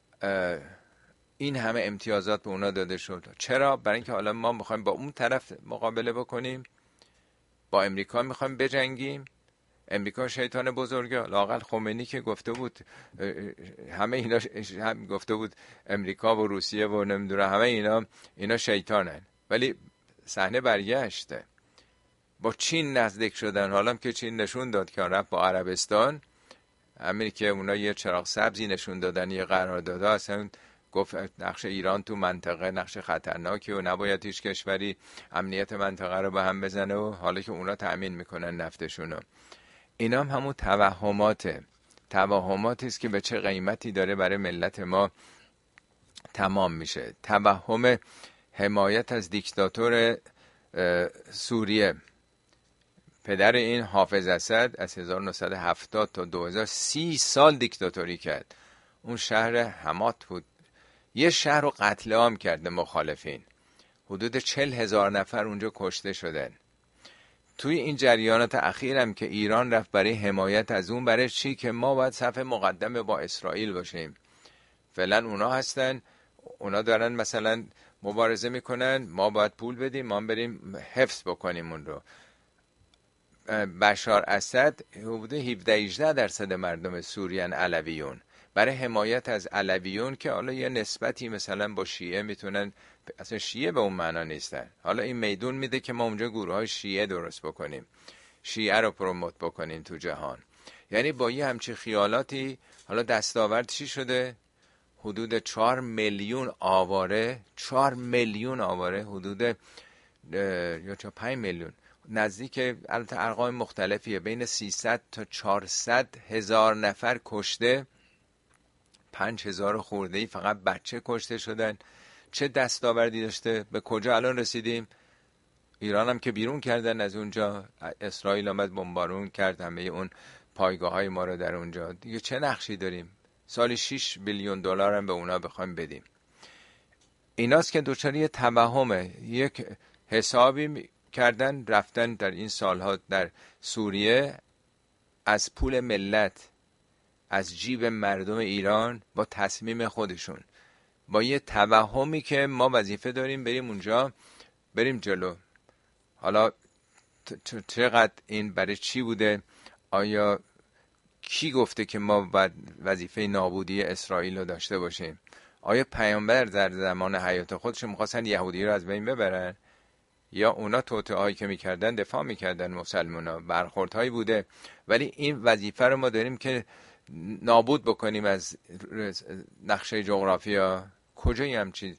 این همه امتیازات به اونا داده شد. چرا؟ برای اینکه حالا ما میخوایم با اون طرف مقابله بکنیم، با امریکا میخوایم بجنگیم. امریکا شیطان بزرگه. لااقل خمینی که گفته بود همه اینا هم گفته بود امریکا و روسیه و نمیدونم همه اینا شیطانن. ولی صحنه برگشته، با چین نزدیک شدن. حالا که چین نشون داد که رفت با عربستان، همین که اونا یه چراغ سبزی نشون دادن، یه قرارداد اصلا گفت نقش ایران تو منطقه نقش خطرناکی و نباید هیچ کشوری امنیت منطقه رو به هم بزنه، و حالا که اونا تأمین میکنن نفتشونو. اینا هم همون توهماتی است که به چه قیمتی داره برای ملت ما تمام میشه. توهم حمایت از دیکتاتور سوریه، پدر این حافظ اسد، از 1970 تا 2030 سال دیکتاتوری کرد. اون شهر حمات بود، یه شهر رو قتل عام کرده مخالفین. حدود 40,000 نفر اونجا کشته شدن. توی این جریانات اخیرم که ایران رفت برای حمایت از اون، برای چی؟ که ما باید صف مقدم با اسرائیل باشیم. فعلا اونا هستن، اونا دارن مثلا مبارزه میکنن، ما باید پول بدیم، ما بریم حفظ بکنیم اون رو. بشار اسد حدود 17-18% مردم سوریان علویون. برای حمایت از علویون که حالا یه نسبتی مثلا با شیعه میتونن، اصلا شیعه به اون معنا نیستن، حالا این میدون میده که ما اونجا گروه های شیعه درست بکنیم، شیعه رو پروموت بکنیم تو جهان. یعنی با یه همچی خیالاتی حالا دستاورد چی شده؟ حدود 4 میلیون آواره، 4 میلیون آواره، حدود یا 5 میلیون، نزدیک، البته ارقام مختلفیه، بین 300 تا 400 هزار نفر کشته، 5,000 خورده‌ای فقط بچه کشته شدن. چه دستاوردی داشته؟ به کجا الان رسیدیم؟ ایران هم که بیرون کردن از اونجا، اسرائیل آمد بمبارون کرد همه اون پایگاه های ما رو در اونجا. دیگه چه نقشی داریم؟ سالی 6 بیلیون دلار هم به اونا بخوایم بدیم. ایناست که دوچاری یه توهمه، یک حسابی کردن، رفتن در این سالها در سوریه از پول ملت، از جیب مردم ایران، با تصمیم خودشون، با یه توهمی که ما وظیفه داریم بریم اونجا، بریم جلو. حالا چقدر این برای چی بوده؟ آیا کی گفته که ما باید وظیفه نابودی اسرائیل رو داشته باشیم؟ آیا پیامبر در زمان حیات خودشون می‌خواستن یهودی رو از بین ببرن؟ یا اونا توطئه‌ای که میکردن دفاع میکردن مسلمانا، برخوردهایی بوده. ولی این وظیفه رو ما داریم که نابود بکنیم از نقشه جغرافیا. کجای همچین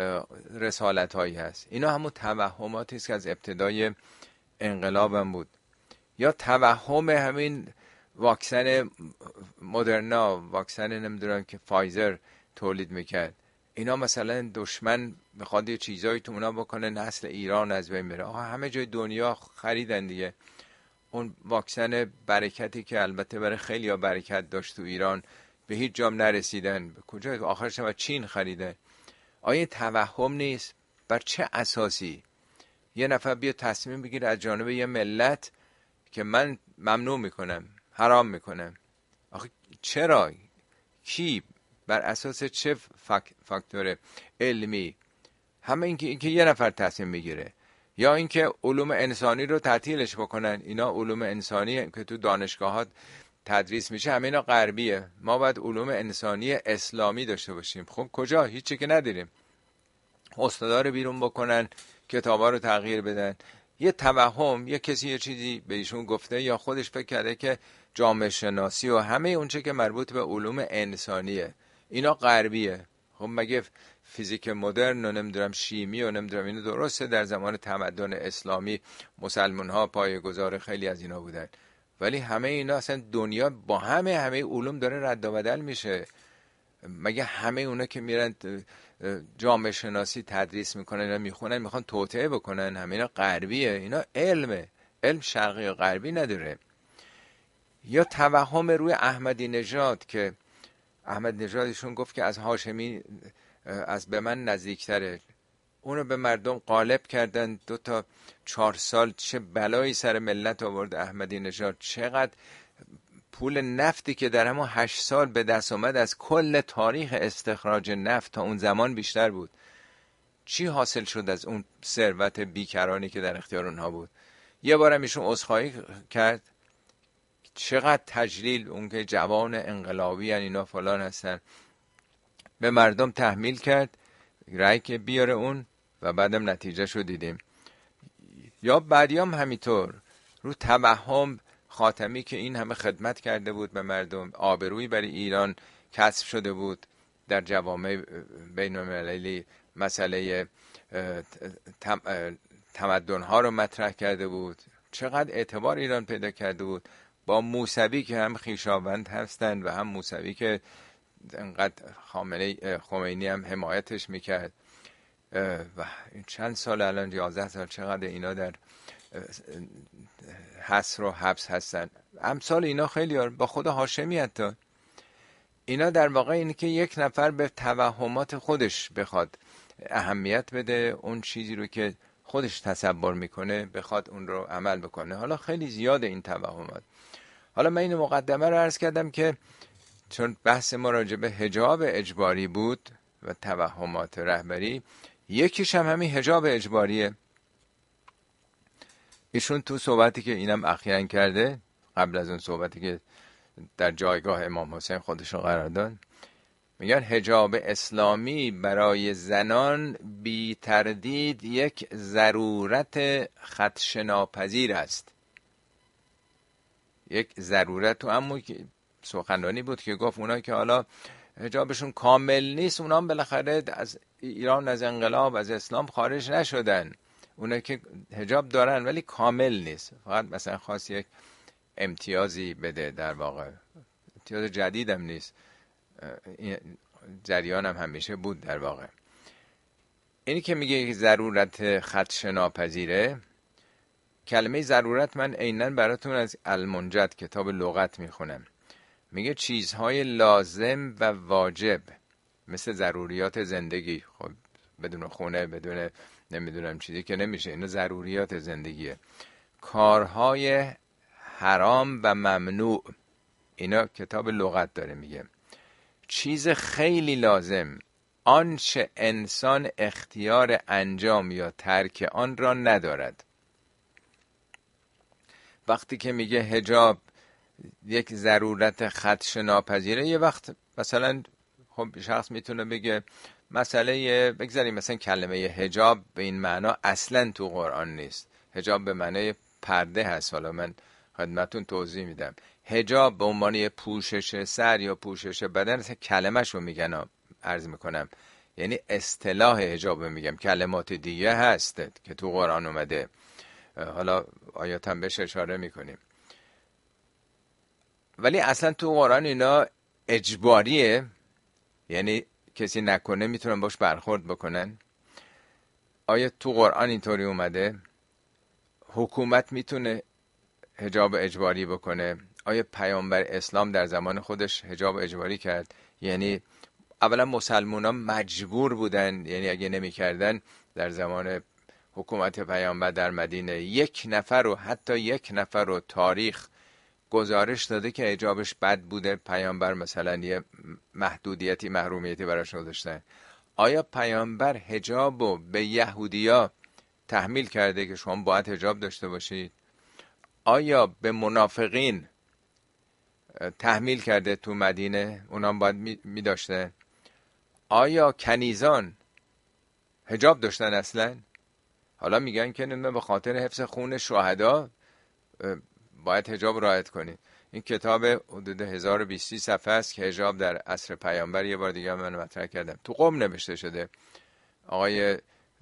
رسالت هایی هست؟ اینا همون توهماتی است که از ابتدای انقلابم بود. یا توهم همین واکسن مدرنا، واکسن نمیدونم که فایزر تولید میکرد، اینا مثلا دشمن میخواد یه چیزایی تو اونا بکنه نسل ایران از بین بره. آقا همه جای دنیا خریدن دیگه. اون واکسن برکتی که البته برای خیلی ها برکت داشت تو ایران، به هیچ جام نرسیدن. به کجا؟ آخرش هم چین خریده. آیا توهم نیست؟ بر چه اساسی یه نفر بیا تصمیم بگیره از جانب یه ملت که من ممنوع میکنم، حرام میکنم؟ آخه چرا؟ کی؟ بر اساس چه فاکتور علمی؟ همه اینکه یه نفر تصمیم میگیره، یا اینکه علوم انسانی رو تعطیلش بکنن. اینا علوم انسانی که تو دانشگاهات تدریس میشه همه اینا غربیه، ما باید علوم انسانی اسلامی داشته باشیم. خب کجا؟ هیچی که نداریم. استادا رو بیرون بکنن، کتابا رو تغییر بدن. یه توهم، یه کسی یه چیزی به ایشون گفته یا خودش فکر کرده که جامعه شناسی و همه اونچه که مربوط به علوم انسانیه اینا غربیه. خب مگه فیزیک مدرن و نمیدونم شیمی و نمیدونم اینو درسته در زمان تمدن اسلامی مسلمان ها پایه‌گذار خیلی از اینا بودن، ولی همه اینا اصلا دنیا با همه علوم داره رد و بدل میشه. مگه همه اونا که میرن جامعه شناسی تدریس میکنن یا میخونن میخوان توطئه بکنن؟ همه اینا غربیه، اینا علمه. علم شرقی و غربی نداره. یا توهم روی احمدی نژاد که احمد نژادشون گفت که از هاشمی از به من نزدیکتره، اونو به مردم غالب کردن. 2 تا 4 سال چه بلایی سر ملت آورد احمدی نژاد. چقدر پول نفتی که در همون 8 سال به دست آمد از کل تاریخ استخراج نفت تا اون زمان بیشتر بود. چی حاصل شد از اون ثروت بیکرانی که در اختیار اونها بود؟ یه بارم ایشون عذرخواهی کرد. چقدر تجلیل، اون که جوان انقلابی ان اینا فلان هستن، به مردم تحمیل کرد رأی که بیاره اون و بعدم نتیجه شو دیدیم. یا بعدیام همینطور رو توهم خاتمی که این همه خدمت کرده بود به مردم، آبرویی برای ایران کسب شده بود در جوامع بین المللی، مسئله تمدن ها رو مطرح کرده بود، چقدر اعتبار ایران پیدا کرده بود. با موسوی که هم خویشاوند هستند و هم موسوی که انقدر خمینی هم حمایتش میکرد و چند سال الان 11 سال چقدر اینا در حصر و حبس هستن. امثال اینا خیلی با خود هاشمی حتی اینا در واقع اینه که یک نفر به توهمات خودش بخواد اهمیت بده، اون چیزی رو که خودش تصور میکنه بخواد اون رو عمل بکنه. حالا خیلی زیاده این توهمات. حالا من این مقدمه رو عرض کردم که چون بحث ما راجع به حجاب اجباری بود و توهمات رهبری، یکیش هم همین حجاب اجباریه. ایشون تو صحبتی که اینم اخیراً کرده، قبل از اون صحبتی که در جایگاه امام حسین خودش رو قرار داد، میگن حجاب اسلامی برای زنان بی تردید یک ضرورت خدشه‌ناپذیر است. یک ضرورت. تو اما سخنرانی بود که گفت اونا که حالا حجابشون کامل نیست، اونا هم بالاخره از ایران، از انقلاب، از اسلام خارج نشدن. اونا که حجاب دارن ولی کامل نیست، فقط مثلا خواست یک امتیازی بده. در واقع امتیاز جدیدم نیست، این جریان هم همیشه بود. در واقع اینی که میگه ضرورت خدشه‌ناپذیره، کلمه ضرورت من عیناً براتون از المنجد کتاب لغت میخونم. میگه چیزهای لازم و واجب مثل ضروریات زندگی. خب بدون خونه، بدون نمیدونم چیزی که نمیشه، اینا ضروریات زندگیه. کارهای حرام و ممنوع، اینا کتاب لغت داره میگه. چیز خیلی لازم، آنچه انسان اختیار انجام یا ترک آن را ندارد. وقتی که میگه حجاب یک ضرورت خدشه‌ناپذیره، یه وقت مثلا خب شخص میتونه بگه مسئله بگذاریم مثلا کلمه حجاب به این معنا اصلا تو قرآن نیست. حجاب به معنی پرده هست. حالا من خدمتون توضیح میدم. حجاب به عنوان پوشش سر یا پوشش بدن اصلا کلمه‌ش رو میگن، عرض میکنم، یعنی اصطلاح حجاب میگم. کلمات دیگه هست که تو قرآن اومده، حالا آیات هم بهش اشاره میکنیم، ولی اصلا تو قرآن اینا اجباریه، یعنی کسی نکنه میتونن باش برخورد بکنن. آیا تو قرآن اینطوری اومده؟ حکومت میتونه حجاب اجباری بکنه؟ آیا پیامبر اسلام در زمان خودش حجاب اجباری کرد؟ یعنی اولا مسلمان ها مجبور بودن، یعنی اگه نمیکردن در زمان حکومت پیامبر در مدینه یک نفر رو تاریخ گزارش داده که حجابش بد بوده، پیامبر مثلا یه محدودیتی، محرومیتی براش گذاشتن. آیا پیامبر حجابو به یهودیا تحمیل کرده که شما باید حجاب داشته باشید؟ آیا به منافقین تحمیل کرده تو مدینه اونا باید می داشته؟ آیا کنیزان حجاب داشتن اصلا؟ حالا میگن که نمیدونم به خاطر حفظ خون شهدا باید حجاب رعایت کنید. این کتاب حدود 1020 صفحه است که حجاب در عصر پیامبر، یه بار دیگه من مطرح کردم، تو قم نوشته شده. آقای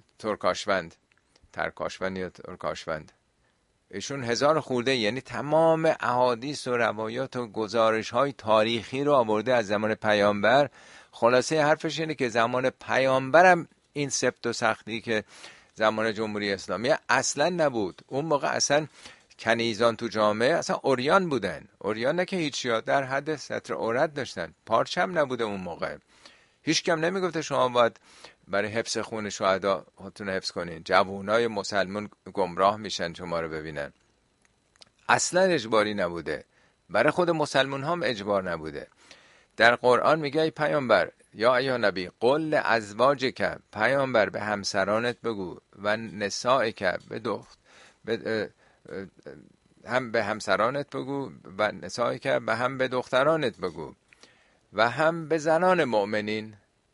ترکاشوند یا ترکاشوند، ایشون 1000 خورده، یعنی تمام احادیث و روایات و گزارش های تاریخی رو آورده از زمان پیامبر. خلاصه حرفش اینه که زمان پیامبرم این سبت و سختی که زمان جمهوری اسلامی اصلا نبود. اون موقع اصلا کنیزان تو جامعه اصلا عریان بودن، عریان نه که هیچیا، در حد ستر عورت داشتن، پارچم نبوده اون موقع. هیچ کم نمیگفته شما باید برای حفظ خون شهدا خودتون حفظ کنین. جوانای مسلمان گمراه میشن شما رو ببینن. اصلا اجباری نبوده، برای خود مسلمان هم اجبار نبوده. در قرآن میگه ای پیامبر، یا ایها نبی قل ازواجک، پیامبر به همسرانت بگو، و نسائک هم به همسرانت بگو، و نسائک به هم به دخترانت بگو، و هم به زنان مؤمنین.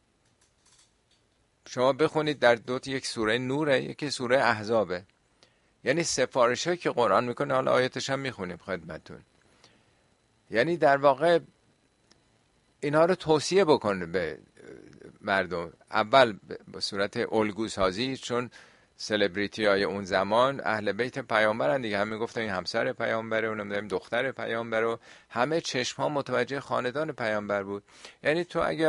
شما بخونید در یک سوره نوره، یکی سوره احزابه. یعنی سفارش هایی که قرآن میکنه، حالا آیتش هم میخونیم خدمتون، یعنی در واقع اینها رو توصیه بکنه به مردم. اول به صورت الگو سازی، چون سلبریتی های اون زمان اهل بیت پیامبرن دیگه، همه گفتن این همسر پیامبره، اونم داریم دختر پیامبر، و همه چشم ها متوجه خاندان پیامبر بود. یعنی تو اگه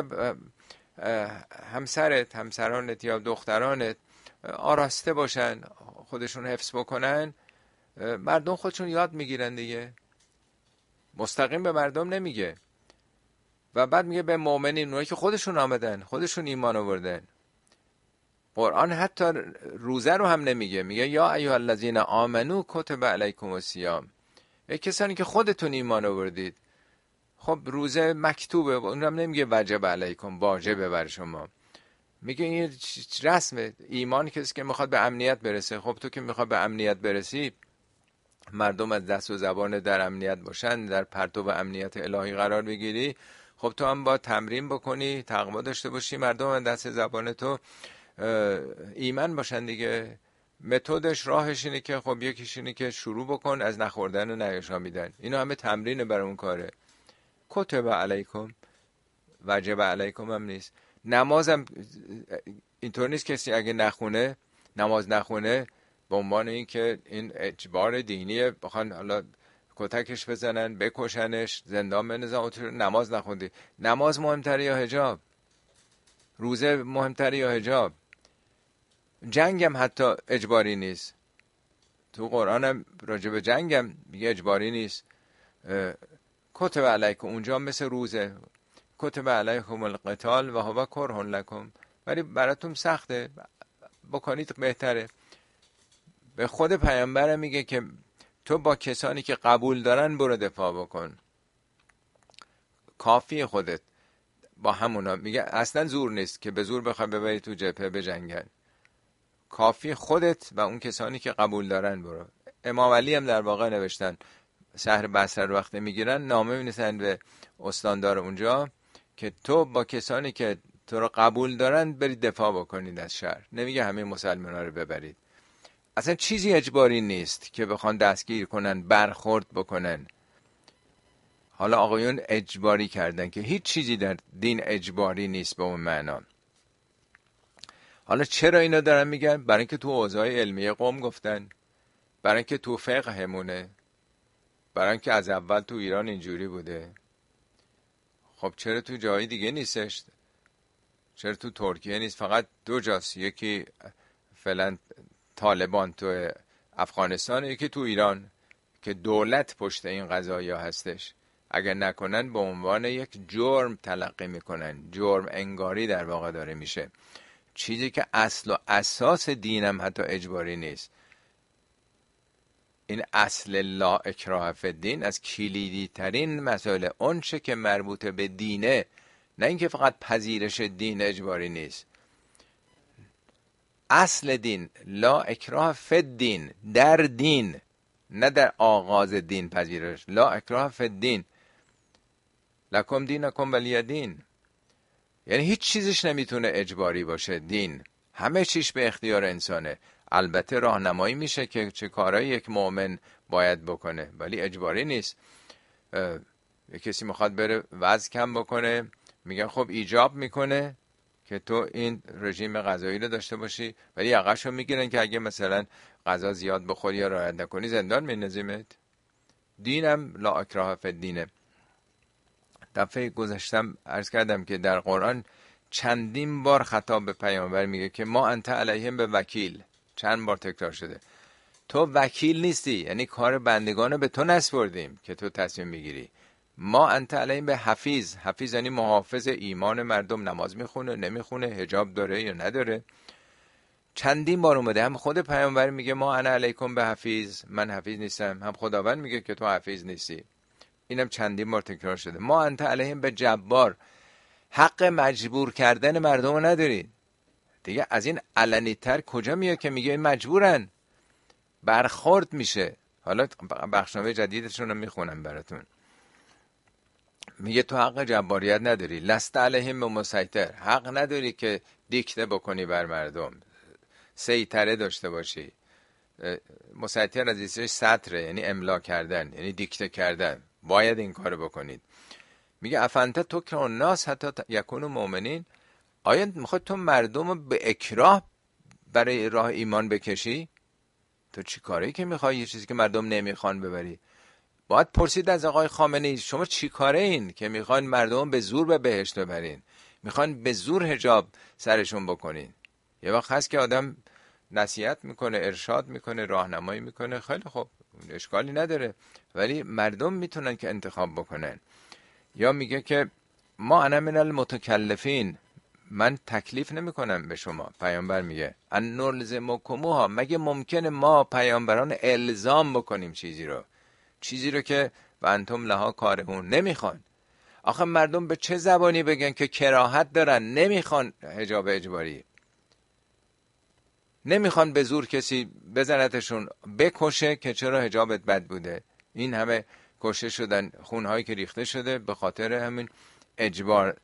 همسرانت یا دخترانت آراسته باشن، خودشون حفظ بکنن، مردم خودشون یاد میگیرن دیگه، مستقیم به مردم نمیگه. و بعد میگه به مؤمنین، اونایی که خودشون آمدن، خودشون ایمان آوردن. قرآن حتی روزه رو هم نمیگه، میگه یا ایها الذین آمنو کتب علیکم الصیام، ای کسانی که خودتون ایمان آوردید. خب روزه مکتوبه، اونم نمیگه وجب علیکم، واجبه بر شما، میگه این رسمه. ایمان کسی که میخواد به امنیت برسه. خب تو که میخواد به امنیت برسی، مردم از دست و زبان در امنیت باشن، در پرتو امنیت الهی قرار بگیری، خب تو هم با تمرین بکنی، تقوا داشته باشی، مردم از دست زبان تو ایمان باشن دیگه. متدش راهش اینه که خب یکیش اینه که شروع بکن از نخوردن و نیاشامیدن. اینا همه تمرینه برای اون کاره. کتب علیکم، وجب علیکم هم نیست. نمازم اینطور نیست کسی اگه نماز نخونه به عنوان این که این اجبار دینیه، بخوان حالا کتکش بزنن، بکشنش، زندان بندازن، نماز نخوندی. نماز مهمتره یا حجاب؟ روزه مهمتره یا حجاب؟ جنگم حتی اجباری نیست. تو قرآن هم راجع به جنگم میگه اجباری نیست. کتب علیکم اونجا مثل روزه، کتب علیکم القتال و هو کره لکم، ولی براتون سخته، بکنید بهتره. به خود پیامبر میگه که تو با کسانی که قبول دارن برو دفاع بکن، کافی خودت با همونا. میگه اصلا زور نیست که به زور بخوای ببری تو جبهه بجنگن، کافی خودت و اون کسانی که قبول دارن برو. امام علی هم در واقع نوشتن، شهر بصره رو وقتی میگیرن نامه می‌نویسن به استاندار اونجا که تو با کسانی که تو رو قبول دارن برید دفاع بکنید از شهر، نمیگه همه مسلمان‌ها رو ببرید. اصلا چیزی اجباری نیست که بخوان دستگیر کنن، برخورد بکنن. حالا آقایون اجباری کردن که هیچ چیزی در دین اجباری نیست به اون معنا. حالا چرا اینا دارن میگن؟ برای اینکه تو اوضاع علمیه قوم گفتن، برای اینکه تو فقهمونه، برای اینکه از اول تو ایران اینجوری بوده. خب چرا تو جای دیگه نیستش؟ چرا تو ترکیه نیست؟ فقط 2 جاست، یکی فعلا طالبان تو افغانستان، یکی تو ایران که دولت پشت این قضایا هستش. اگر نکنن به عنوان یک جرم تلقی میکنن، جرم انگاری در واقع داره میشه، چیزی که اصل و اساس دینم حتی اجباری نیست. این اصل لا اکراه فی الدین از کلیدی ترین مسائل اون چه که مربوط به دینه، نه اینکه فقط پذیرش دین اجباری نیست. اصل دین لا اکراه فی الدین، در دین، نه در آغاز دین پذیرش. لا اکراه فی الدین، لکم دینکم ولی دین. یعنی هیچ چیزش نمیتونه اجباری باشه دین، همه چیش به اختیار انسانه. البته راهنمایی میشه که چه کارایی یک مؤمن باید بکنه، ولی اجباری نیست. یک کسی میخواد بره وزن کم بکنه، میگن خب ایجاب میکنه که تو این رژیم غذایی رو داشته باشی، ولی یقه‌شو میگیرن که اگه مثلا غذا زیاد بخوری یا رعایت نکنی زندان میندازیمت. دینم لا اکراه فی الدینه. دفعه گذشتم عرض کردم که در قرآن چندین بار خطاب به پیامبر میگه که ما انت علیهم به وکیل، چند بار تکرار شده. تو وکیل نیستی، یعنی کار بندگانو به تو نسپردیم که تو تصمیم میگیری. ما انت علیهم به حفیظ، حفیظ یعنی محافظ ایمان مردم، نماز میخونه نمیخونه، حجاب داره یا نداره. چندین بار اومده، هم خود پیامبر میگه ما انا علیکم به حفیظ، من حفیظ نیستم، هم خداوند میگه که تو حفیظ نیستی. اینم چندین بار تکرار شده. ما انت علیهم به جبار، حق مجبور کردن مردم رو نداری. دیگه از این علنی تر کجا میاد که میگه مجبورن؟ برخورد میشه. حالا بخشنامه جدیدشون رو میخونم براتون. میگه تو حق جباریت نداری، لست علیهم بمسیطر، حق نداری که دیکته بکنی بر مردم، سیطره داشته باشی. مسیطر از ایسش سطره، یعنی املا کردن، یعنی دیکته کردن، باید این کارو بکنید. میگه افنته تو که الناس حتی یکونو مؤمنین، آیا میخواد تو مردم رو به اکراه برای راه ایمان بکشی؟ تو چی کاری که میخوای یه چیزی که مردم نمیخوان ببری؟ باید پرسید از آقای خامنه‌ای شما چی کاره این که میخوان مردم به زور به بهشت ببرین، میخوان به زور حجاب سرشون بکنین؟ یه وقت هست که آدم نصیحت میکنه، ارشاد میکنه، راهنمایی میکنه، خیلی خوب، اشکالی نداره، ولی مردم میتونن که انتخاب بکنن. یا میگه که ما انا من المتکلفین، من تکلیف نمی کنم به شما. پیامبر میگه ان نلزمکموها، مگه ممکنه ما پیامبران الزام بکنیم چیزی رو که و انتم لها کارهون، نمیخوان. آخه مردم به چه زبانی بگن که کراهت دارن، نمیخوان حجاب اجباری، نمیخوان به زور کسی بزنتشون بکشه که چرا حجابت بد بوده. این همه کشته شدن، خونهایی که ریخته شده به خاطر همین اجبار،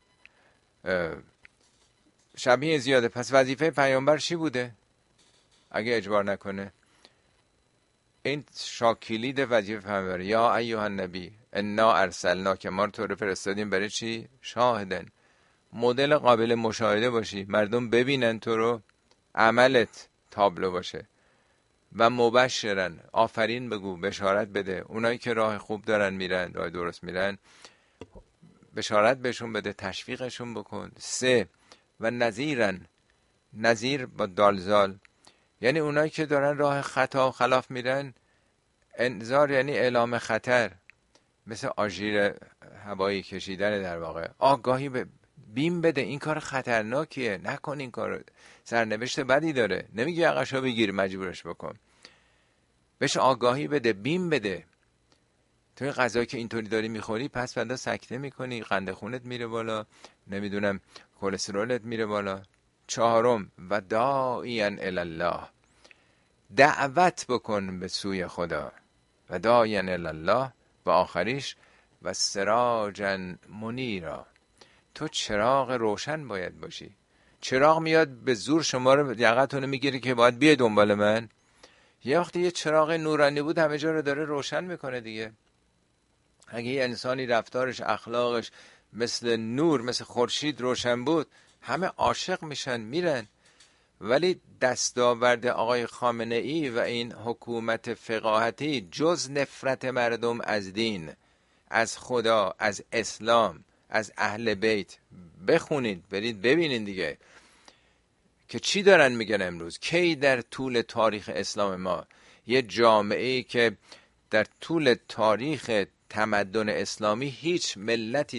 شبیه زیاده. پس وظیفه پیامبر چی بوده اگه اجبار نکنه؟ این شاکلید وظیفه پیامبر. یا ایها النبی انا ارسلنا، که ما تو رو فرستادیم برای چی؟ شاهدن، مدل قابل مشاهده باشی، مردم ببینن تو رو، عملت تابلو باشه. و مبشرن، آفرین بگو، بشارت بده، اونایی که راه خوب دارن میرن، راه درست میرن، بشارت بهشون بده، تشویقشون بکن. 3 و نذیرن، نذیر با دالزال، یعنی اونایی که دارن راه خطا و خلاف میرن، انذار یعنی اعلام خطر، مثل آژیر هوایی کشیدن، در واقع آگاهی به بیم بده، این کار خطرناکیه، نکن این کار، سرنوشت بدی داره. نمیگی یقشو بگیر مجبورش بکن، بهش آگاهی بده، بیم بده. توی غذایی که اینطوری داری میخوری پس فردا سکته میکنی، قند خونت میره بالا، نمیدونم کلسترولت میره بالا. 4 و داعیا الی الله، دعوت بکن به سوی خدا. و داعیا الی الله، و آخریش و سراجا منیرا، تو چراغ روشن باید باشی. چراغ میاد به زور شما رو یقتون میگیره که باید بیای دنبال من. یه وقتی یه چراغ نورانی بود همه جا رو داره روشن میکنه دیگه. اگه یه انسانی رفتارش، اخلاقش مثل نور، مثل خورشید روشن بود، همه عاشق میشن میرن. ولی دستاورد آقای خامنه ای و این حکومت فقاهتی جز نفرت مردم از دین، از خدا، از اسلام، از اهل بیت. بخونید، برید ببینید دیگه که چی دارن میگن امروز. کی در طول تاریخ اسلام ما یه جامعه‌ای که در طول تاریخ تمدن اسلامی هیچ ملتی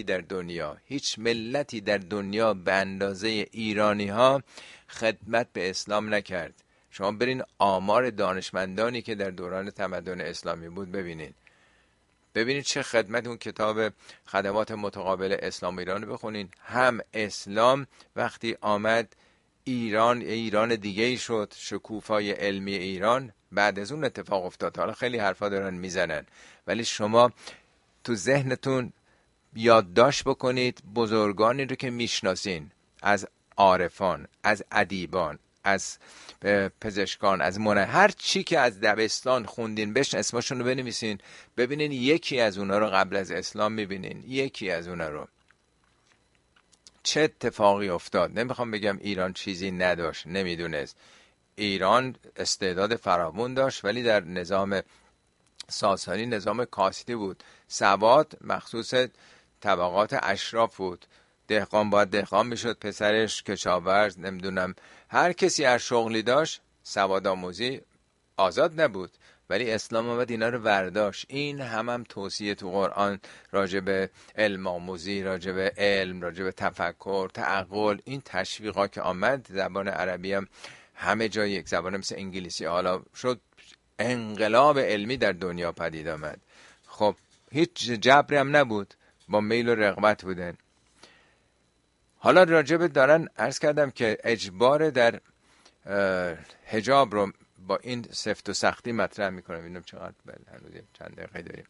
در دنیا به اندازه ایرانی ها خدمت به اسلام نکرد. شما برین آمار دانشمندانی که در دوران تمدن اسلامی بود ببینید چه خدمت. اون کتاب خدمات متقابل اسلام ایران رو بخونین. هم اسلام وقتی آمد ایران دیگه ای شد، شکوفای علمی ایران بعد از اون اتفاق افتاد. حالا خیلی حرفا دارن میزنن، ولی شما تو ذهنتون یادداشت بکنید بزرگانی رو که میشناسین، از عارفان، از ادیبان، از پزشکان، از هر چی که از دبستان خوندین بهش اسمشون رو بنویسین، ببینین یکی از اونا رو قبل از اسلام میبینین، یکی از اونا رو چه اتفاقی افتاد. نمیخوام بگم ایران چیزی نداشت، نمیدونست. ایران استعداد فراوون داشت، ولی در نظام ساسانی نظام کاستی بود. سواد مخصوص طبقات اشراف بود. دهقان باید دهقان میشد، پسرش کشاورز، نمیدونم هر کسی هر شغلی داشت. سواد آموزی آزاد نبود، ولی اسلام آمد اینا رو برداشت. این هم توصیه تو قرآن راجع به علم آموزی، راجع به علم، راجع به تفکر، تعقل، این تشویقا که آمد. زبان عربی هم همه جای یک زبان مثل انگلیسی حالا شد، انقلاب علمی در دنیا پدید آمد. خب هیچ جبری هم نبود، با میل و رغبت بودن. حالا راجب دارن عرض کردم که اجبار در حجاب رو با این سفت و سختی مطرح میکنم. اینم چقدر هنوز چند دقیقه داریم.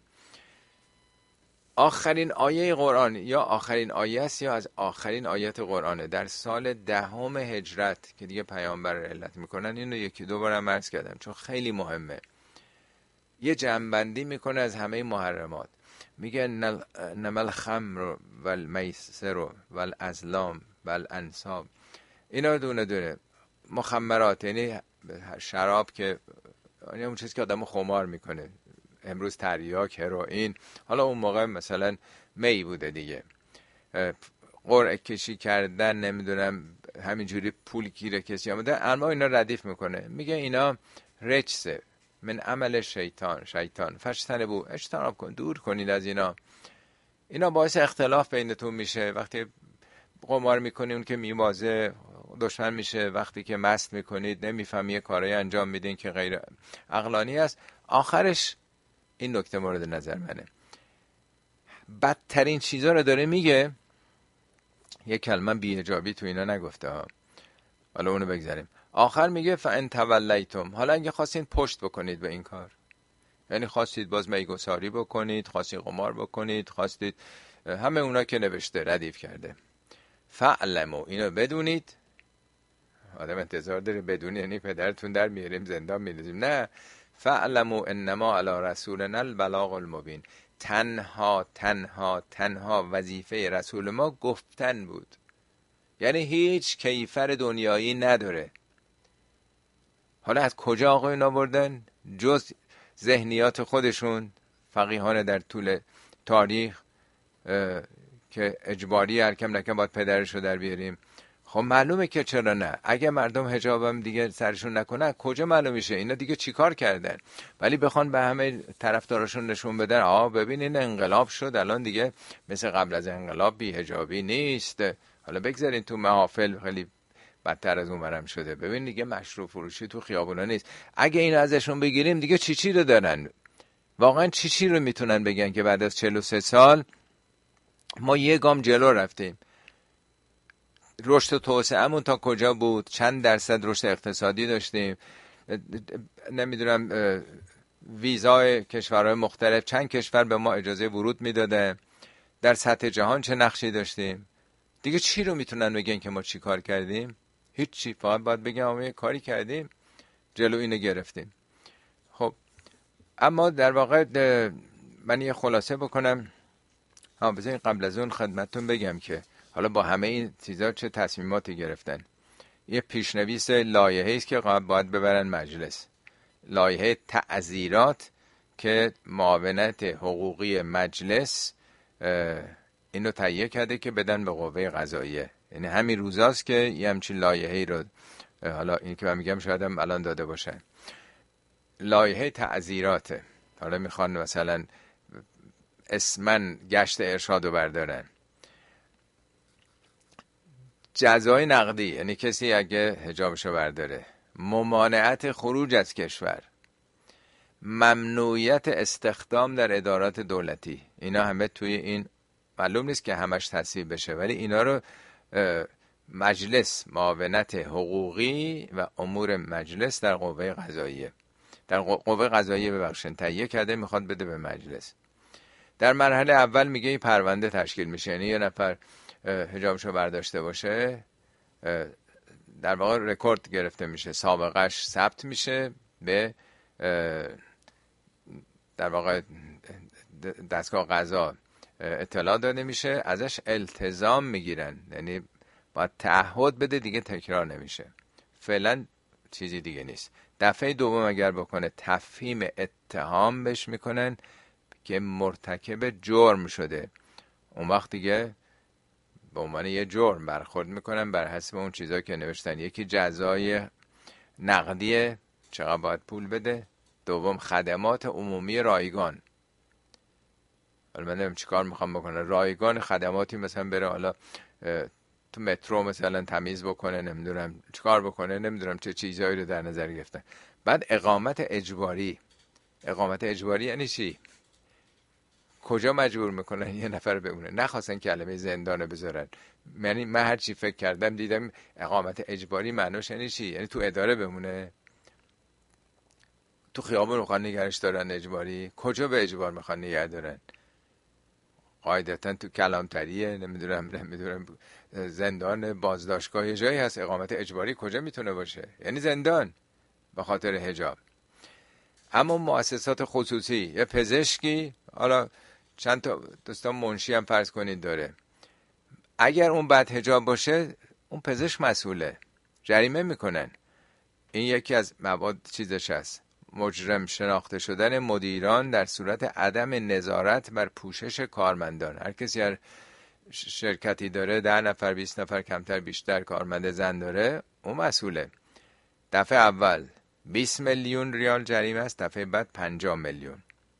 آخرین آیه قرآن یا آخرین آیه است یا از آخرین آیات قرآنه، در سال 10 هجرت که دیگه پیامبر علت میکنن. اینو یکی دو بارم عرض کردم چون خیلی مهمه. یه جمع‌بندی میکنه از همه محرمات. میگه نما الخمر والمیسر والازلام والانصاب، اینا دونه دونه مخمرات، یعنی شراب که یعنی اون چیزی که آدمو خمار میکنه. امروز تریاک، هروئین، حالا اون موقع مثلا می بوده دیگه. قرعه کشی کردن، نمیدونم همینجوری پول گیره کسی آمده، اما اینا ردیف میکنه. میگه اینا رجسه من عمل شیطان فاجتنبوه، اجتناب کن، دور کنید از اینا. اینا باعث اختلاف بینتون میشه. وقتی قمار میکنید اون که میوازه دشمن میشه، وقتی که مست میکنید نمیفهمی یه کارایی انجام میدین که غیر عقلانی است. آخرش این نکته مورد نظر منه، بدترین چیزا رو داره میگه. یه کلمه بی‌حجابی تو اینا نگفته ها، حالا اونو بگذاریم. آخر میگه فان تولیتم، حالا اگه خواستین پشت بکنید به این کار، یعنی خواستید باز میگساری بکنید، خواستید قمار بکنید، خواستید همه اونا که نوشته ردیف کرده، فعلمو، اینو بدونید. آدم انتظار داره بدونی یعنی پدرتون در میاریم زندان میدازیم، نه. فعلمو انما علی رسولنا البلاغ المبین. تنها وظیفه رسول ما گفتن بود، یعنی هیچ کیفر دنیایی نداره. حالا از کجا آقا اینا بردن؟ جز ذهنیات خودشون، فقیهان در طول تاریخ که اجباری هر کم نکم باید پدرشو در بیاریم. خب معلومه که چرا نه. اگه مردم حجابم دیگه سرشون نکنه کجا معلوم میشه اینا دیگه چیکار کردن؟ ولی بخوان به همه طرفدارشون نشون بدن ببینین انقلاب شد، الان دیگه مثل قبل از انقلاب بی حجابی نیست. حالا بگذارین تو محافل خیلی بدتر از اونورم شده. ببین دیگه مشروب فروشی تو خیابونا نیست. اگه این ازشون بگیریم دیگه چی رو دارن؟ واقعا چی رو میتونن بگن که بعد از 43 سال ما یه گام جلو رفتیم؟ رشد و توسعه‌مون تا کجا بود؟ چند درصد رشد اقتصادی داشتیم؟ نمیدونم ویزای کشورهای مختلف چند کشور به ما اجازه ورود میداده؟ در سطح جهان چه نقشی داشتیم؟ دیگه چی رو میتونن بگن که ما چی کار کردیم؟ هیچی. فقط باید بگم ما یه کاری کردیم، جلو اینو گرفتیم. خب اما در واقع من یه خلاصه بکنم. بذارین قبل از اون خدمتتون بگم که حالا با همه این چیزا چه تصمیماتی گرفتن. یه پیشنویس لایحه‌ای است که باید ببرن مجلس، لایحه تعزیرات که معاونت حقوقی مجلس اینو تهیه کرده که بدن به قوه قضاییه. یعنی همین روزاست که یه همچین لایحه‌ای رو، حالا این که من میگم شاید هم الان داده باشن، لایحه تعزیراته. حالا میخوان مثلا اسمن گشت ارشاد رو بردارن. جزای نقدی، یعنی کسی اگه حجابشو برداره، ممانعت خروج از کشور، ممنوعیت استخدام در ادارات دولتی، اینا همه توی این. معلوم نیست که همش تصویب بشه، ولی اینا رو مجلس، معاونت حقوقی و امور مجلس در قوه قضاییه، در قوه قضاییه ببخشید تهیه کرده، میخواد بده به مجلس. در مرحله اول میگه پرونده تشکیل میشه، یعنی یه نفر حجابشو برداشته باشه، در واقع رکورد گرفته میشه، سابقش ثبت میشه، به در واقع دستگاه قضا اطلاع داده میشه، ازش التزام میگیرن، یعنی باید تعهد بده دیگه تکرار نمیشه. فعلا چیزی دیگه نیست. دفعه دوم اگر بکنه تفهیم اتهام بهش میکنن که مرتکب جرم شده، اون وقت دیگه به عنوان یه جرم برخورد میکنن بر حسب اون چیزایی که نوشتن. یکی جزای نقدی، چقدر باید پول بده. دوم خدمات عمومی رایگان. حالا من نمیدونم چیکار میخوام بکنه. رایگان خدماتی مثلا بره حالا تو مترو مثلا تمیز بکنه، نمیدونم چیکار بکنه، نمیدونم چه چیزایی رو در نظر گرفتن. بعد اقامت اجباری. اقامت اجباری یعنی چی؟ کجا مجبور میکنن یه نفر بمونه؟ نخواستن کلمه زندان بذارن. یعنی من هر چی فکر کردم دیدم اقامت اجباری معناش یعنی چی؟ یعنی تو اداره بمونه؟ تو خیابون میخوان نگرش دارن اجباری؟ کجا به اجبار میخوان نگه دارن؟ قاعدتا تو کلانتریه، نمیدونم زندان، بازداشتگاه، یه جایی هست. اقامت اجباری کجا میتونه باشه؟ یعنی زندان به خاطر حجاب. اما مؤسسات خصوصی، یه پزشکی، حالا چند تا دوستان منشی هم فرض کنید داره، اگر اون بد حجاب باشه اون پزشک مسئوله، جریمه میکنن. این یکی از مواد چیزش هست، مجرم شناخته شدن مدیران در صورت عدم نظارت بر پوشش کارمندان. هر کسی هر شرکتی داره 10 نفر 20 نفر کمتر بیشتر کارمند زن داره، اون مسئوله. دفعه اول 20 میلیون ریال جریمه است، دفعه بعد 50 میلیون.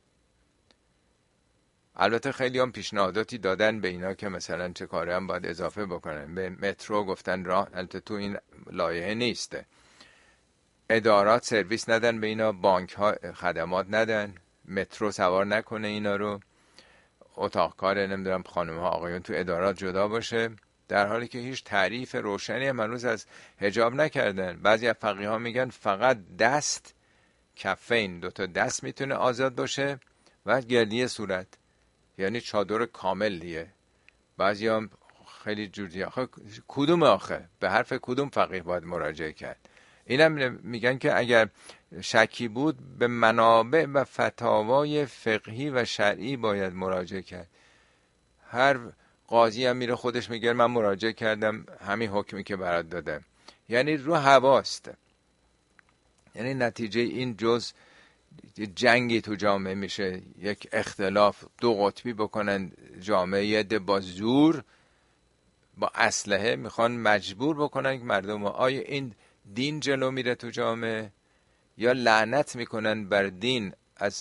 البته خیلی هم پیشنهاداتی دادن به اینا که مثلا چه کاری هم باید اضافه بکنن. به مترو گفتن راه، البته تو این لایحه نیسته، ادارات سرویس ندن به اینا، بانک ها خدمات ندن، مترو سوار نکنه اینا رو، اتاق کار نمیدونم خانم ها آقایون تو ادارات جدا باشه، در حالی که هیچ تعریف روشنی هم هنوز از حجاب نکردن. بعضی از فقیه ها میگن فقط دست، کفین، 2 تا دست میتونه آزاد باشه و گردی صورت، یعنی چادر کامل دیگه. بعضی هم خیلی جوری آخه کدوم آخه به حرف کدوم فقیه باید مراجعه کرد؟ اینم میگن که اگر شکی بود به منابع و فتاوای فقهی و شرعی باید مراجعه کرد. هر قاضی هم میره خودش میگه من مراجعه کردم همین حکمی که برات دادم، یعنی رو هواست. یعنی نتیجه این جز جنگی تو جامعه میشه، یک اختلاف 2 قطبی بکنن جامعه، یه عده با زور با اسلحه میخوان مجبور بکنن که مردم آیا این دین جلو میره تو جامعه یا لعنت میکنن بر دین، از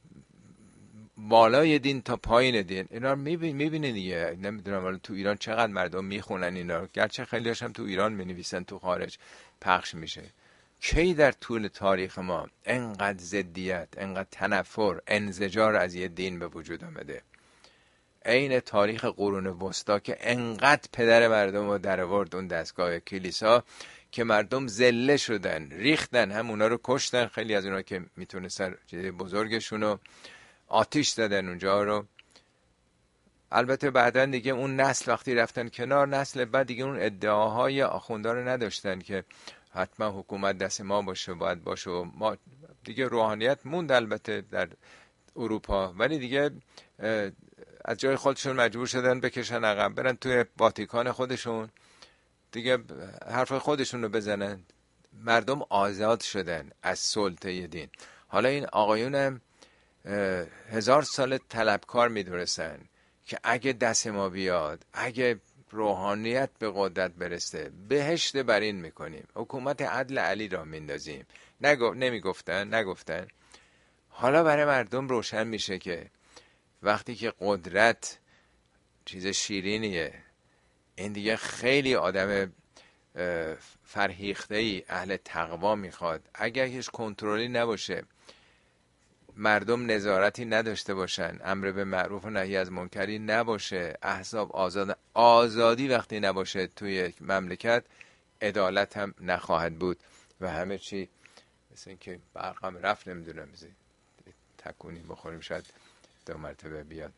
بالای دین تا پایین دین. اینا رو میبینی دیگه. نمیدونم حالا تو ایران چقدر مردم میخونن اینا رو، گرچه خیلی هاشم تو ایران مینویسن، تو خارج پخش میشه. کی در طول تاریخ ما انقدر ضدیت، انقدر تنفر، انزجار از یه دین به وجود آمده؟ عین تاریخ قرون وسطا که انقدر پدر مردم رو در آورد اون دستگاه کلیسا که مردم ذله شدن، ریختن، هم اونا رو کشتن، خیلی از اونا که میتونستن بزرگشون رو آتیش زدن اونجا رو. البته بعدن دیگه اون نسل وقتی رفتن کنار، نسل بعد دیگه اون ادعاهای آخوندا رو نداشتن که حتما حکومت دست ما باشه، باید باشه. و ما دیگه روحانیت موند البته در اروپا، ولی دیگه از جای خودشون مجبور شدن بکشن عقب، برن توی واتیکان خودشون دیگه حرف خودشون رو بزنن. مردم آزاد شدن از سلطه دین. حالا این آقایونم 1000 سال طلبکار میدونستن که اگه دست ما بیاد، اگه روحانیت به قدرت برسه، بهشت برین میکنیم، حکومت عدل علی را میندازیم. نگفتن. حالا برای مردم روشن میشه که وقتی که قدرت چیز شیرینیه، این دیگه خیلی آدم فرهیخته‌ای، اهل تقوا میخواد. اگر هیچ کنترلی نباشه، مردم نظارتی نداشته باشن، امر به معروف و نهی از منکری نباشه، احزاب آزادی وقتی نباشه توی یک مملکت، عدالت هم نخواهد بود و همه چی مثل این که برقم رفت، نمیدونم تکونی بخوریم شاید 2 مرتبه بیاد.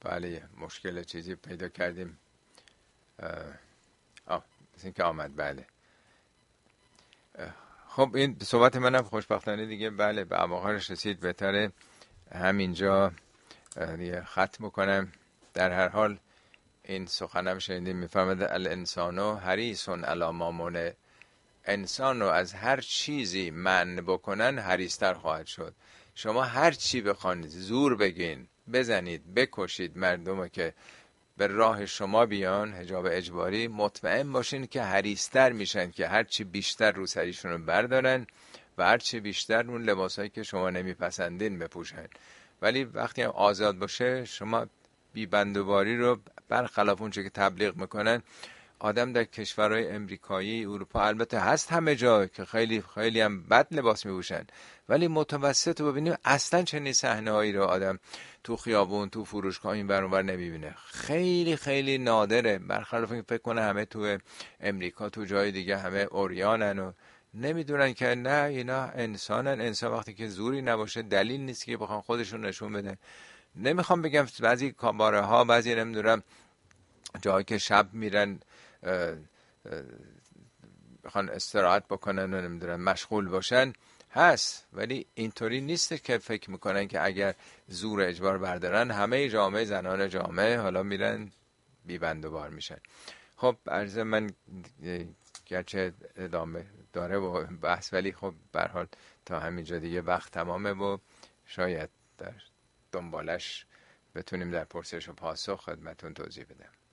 بله مشکل چیزی پیدا کردیم. مثل اینکه آمد. بله خب این صحبت منم خوشبختانه دیگه بله به اواخرش رسید. بهتره همینجا دیگه ختم کنم. در هر حال این سخنم شنیدیم میفرماد الانسانو حریص علی ما منع. انسان رو از هر چیزی منع بکنن حریص‌تر خواهد شد. شما هر چی بخواید زور بگین، بزنید، بکشید مردم که به راه شما بیان حجاب اجباری، مطمئن باشین که حریص‌تر میشن که هر چی بیشتر رو سریشون رو بردارن و هر چی بیشتر اون لباسایی که شما نمیپسندین بپوشن. ولی وقتی هم آزاد باشه شما بی بندوباری رو برخلاف اون چه که تبلیغ میکنن آدم در کشورهای امریکایی اروپا البته هست همه جا که خیلی خیلی هم بد لباس میپوشن، ولی متوسط رو ببینیم اصلا چنین صحنه‌هایی رو آدم تو خیابون تو فروشگاه این ور اون ور نمیبینه. خیلی خیلی نادره. برخلاف اینکه فکر کنه همه تو امریکا تو جای دیگه همه اوریانن و نمیدونن که نه اینا انسانن. انسان وقتی که زوری نباشه دلیل نیست که بخوان خودشون نشون بدن. نمیخوام بگم بعضی کاباره ها بعضی نمیدونم جایی که شب میرن بخوان استراحت بکنن و نمیدونم مشغول باشن هست، ولی اینطوری نیست که فکر میکنن که اگر زور اجبار بردارن همه جامعه زنان جامعه حالا میرن بی بند و بار میشن. خب عرض من گرچه ادامه داره و بحث، ولی خب به هر حال تا همینجا دیگه وقت تمامه و شاید در دنبالش بتونیم در پرسش و پاسخ خدمتون توضیح بدم.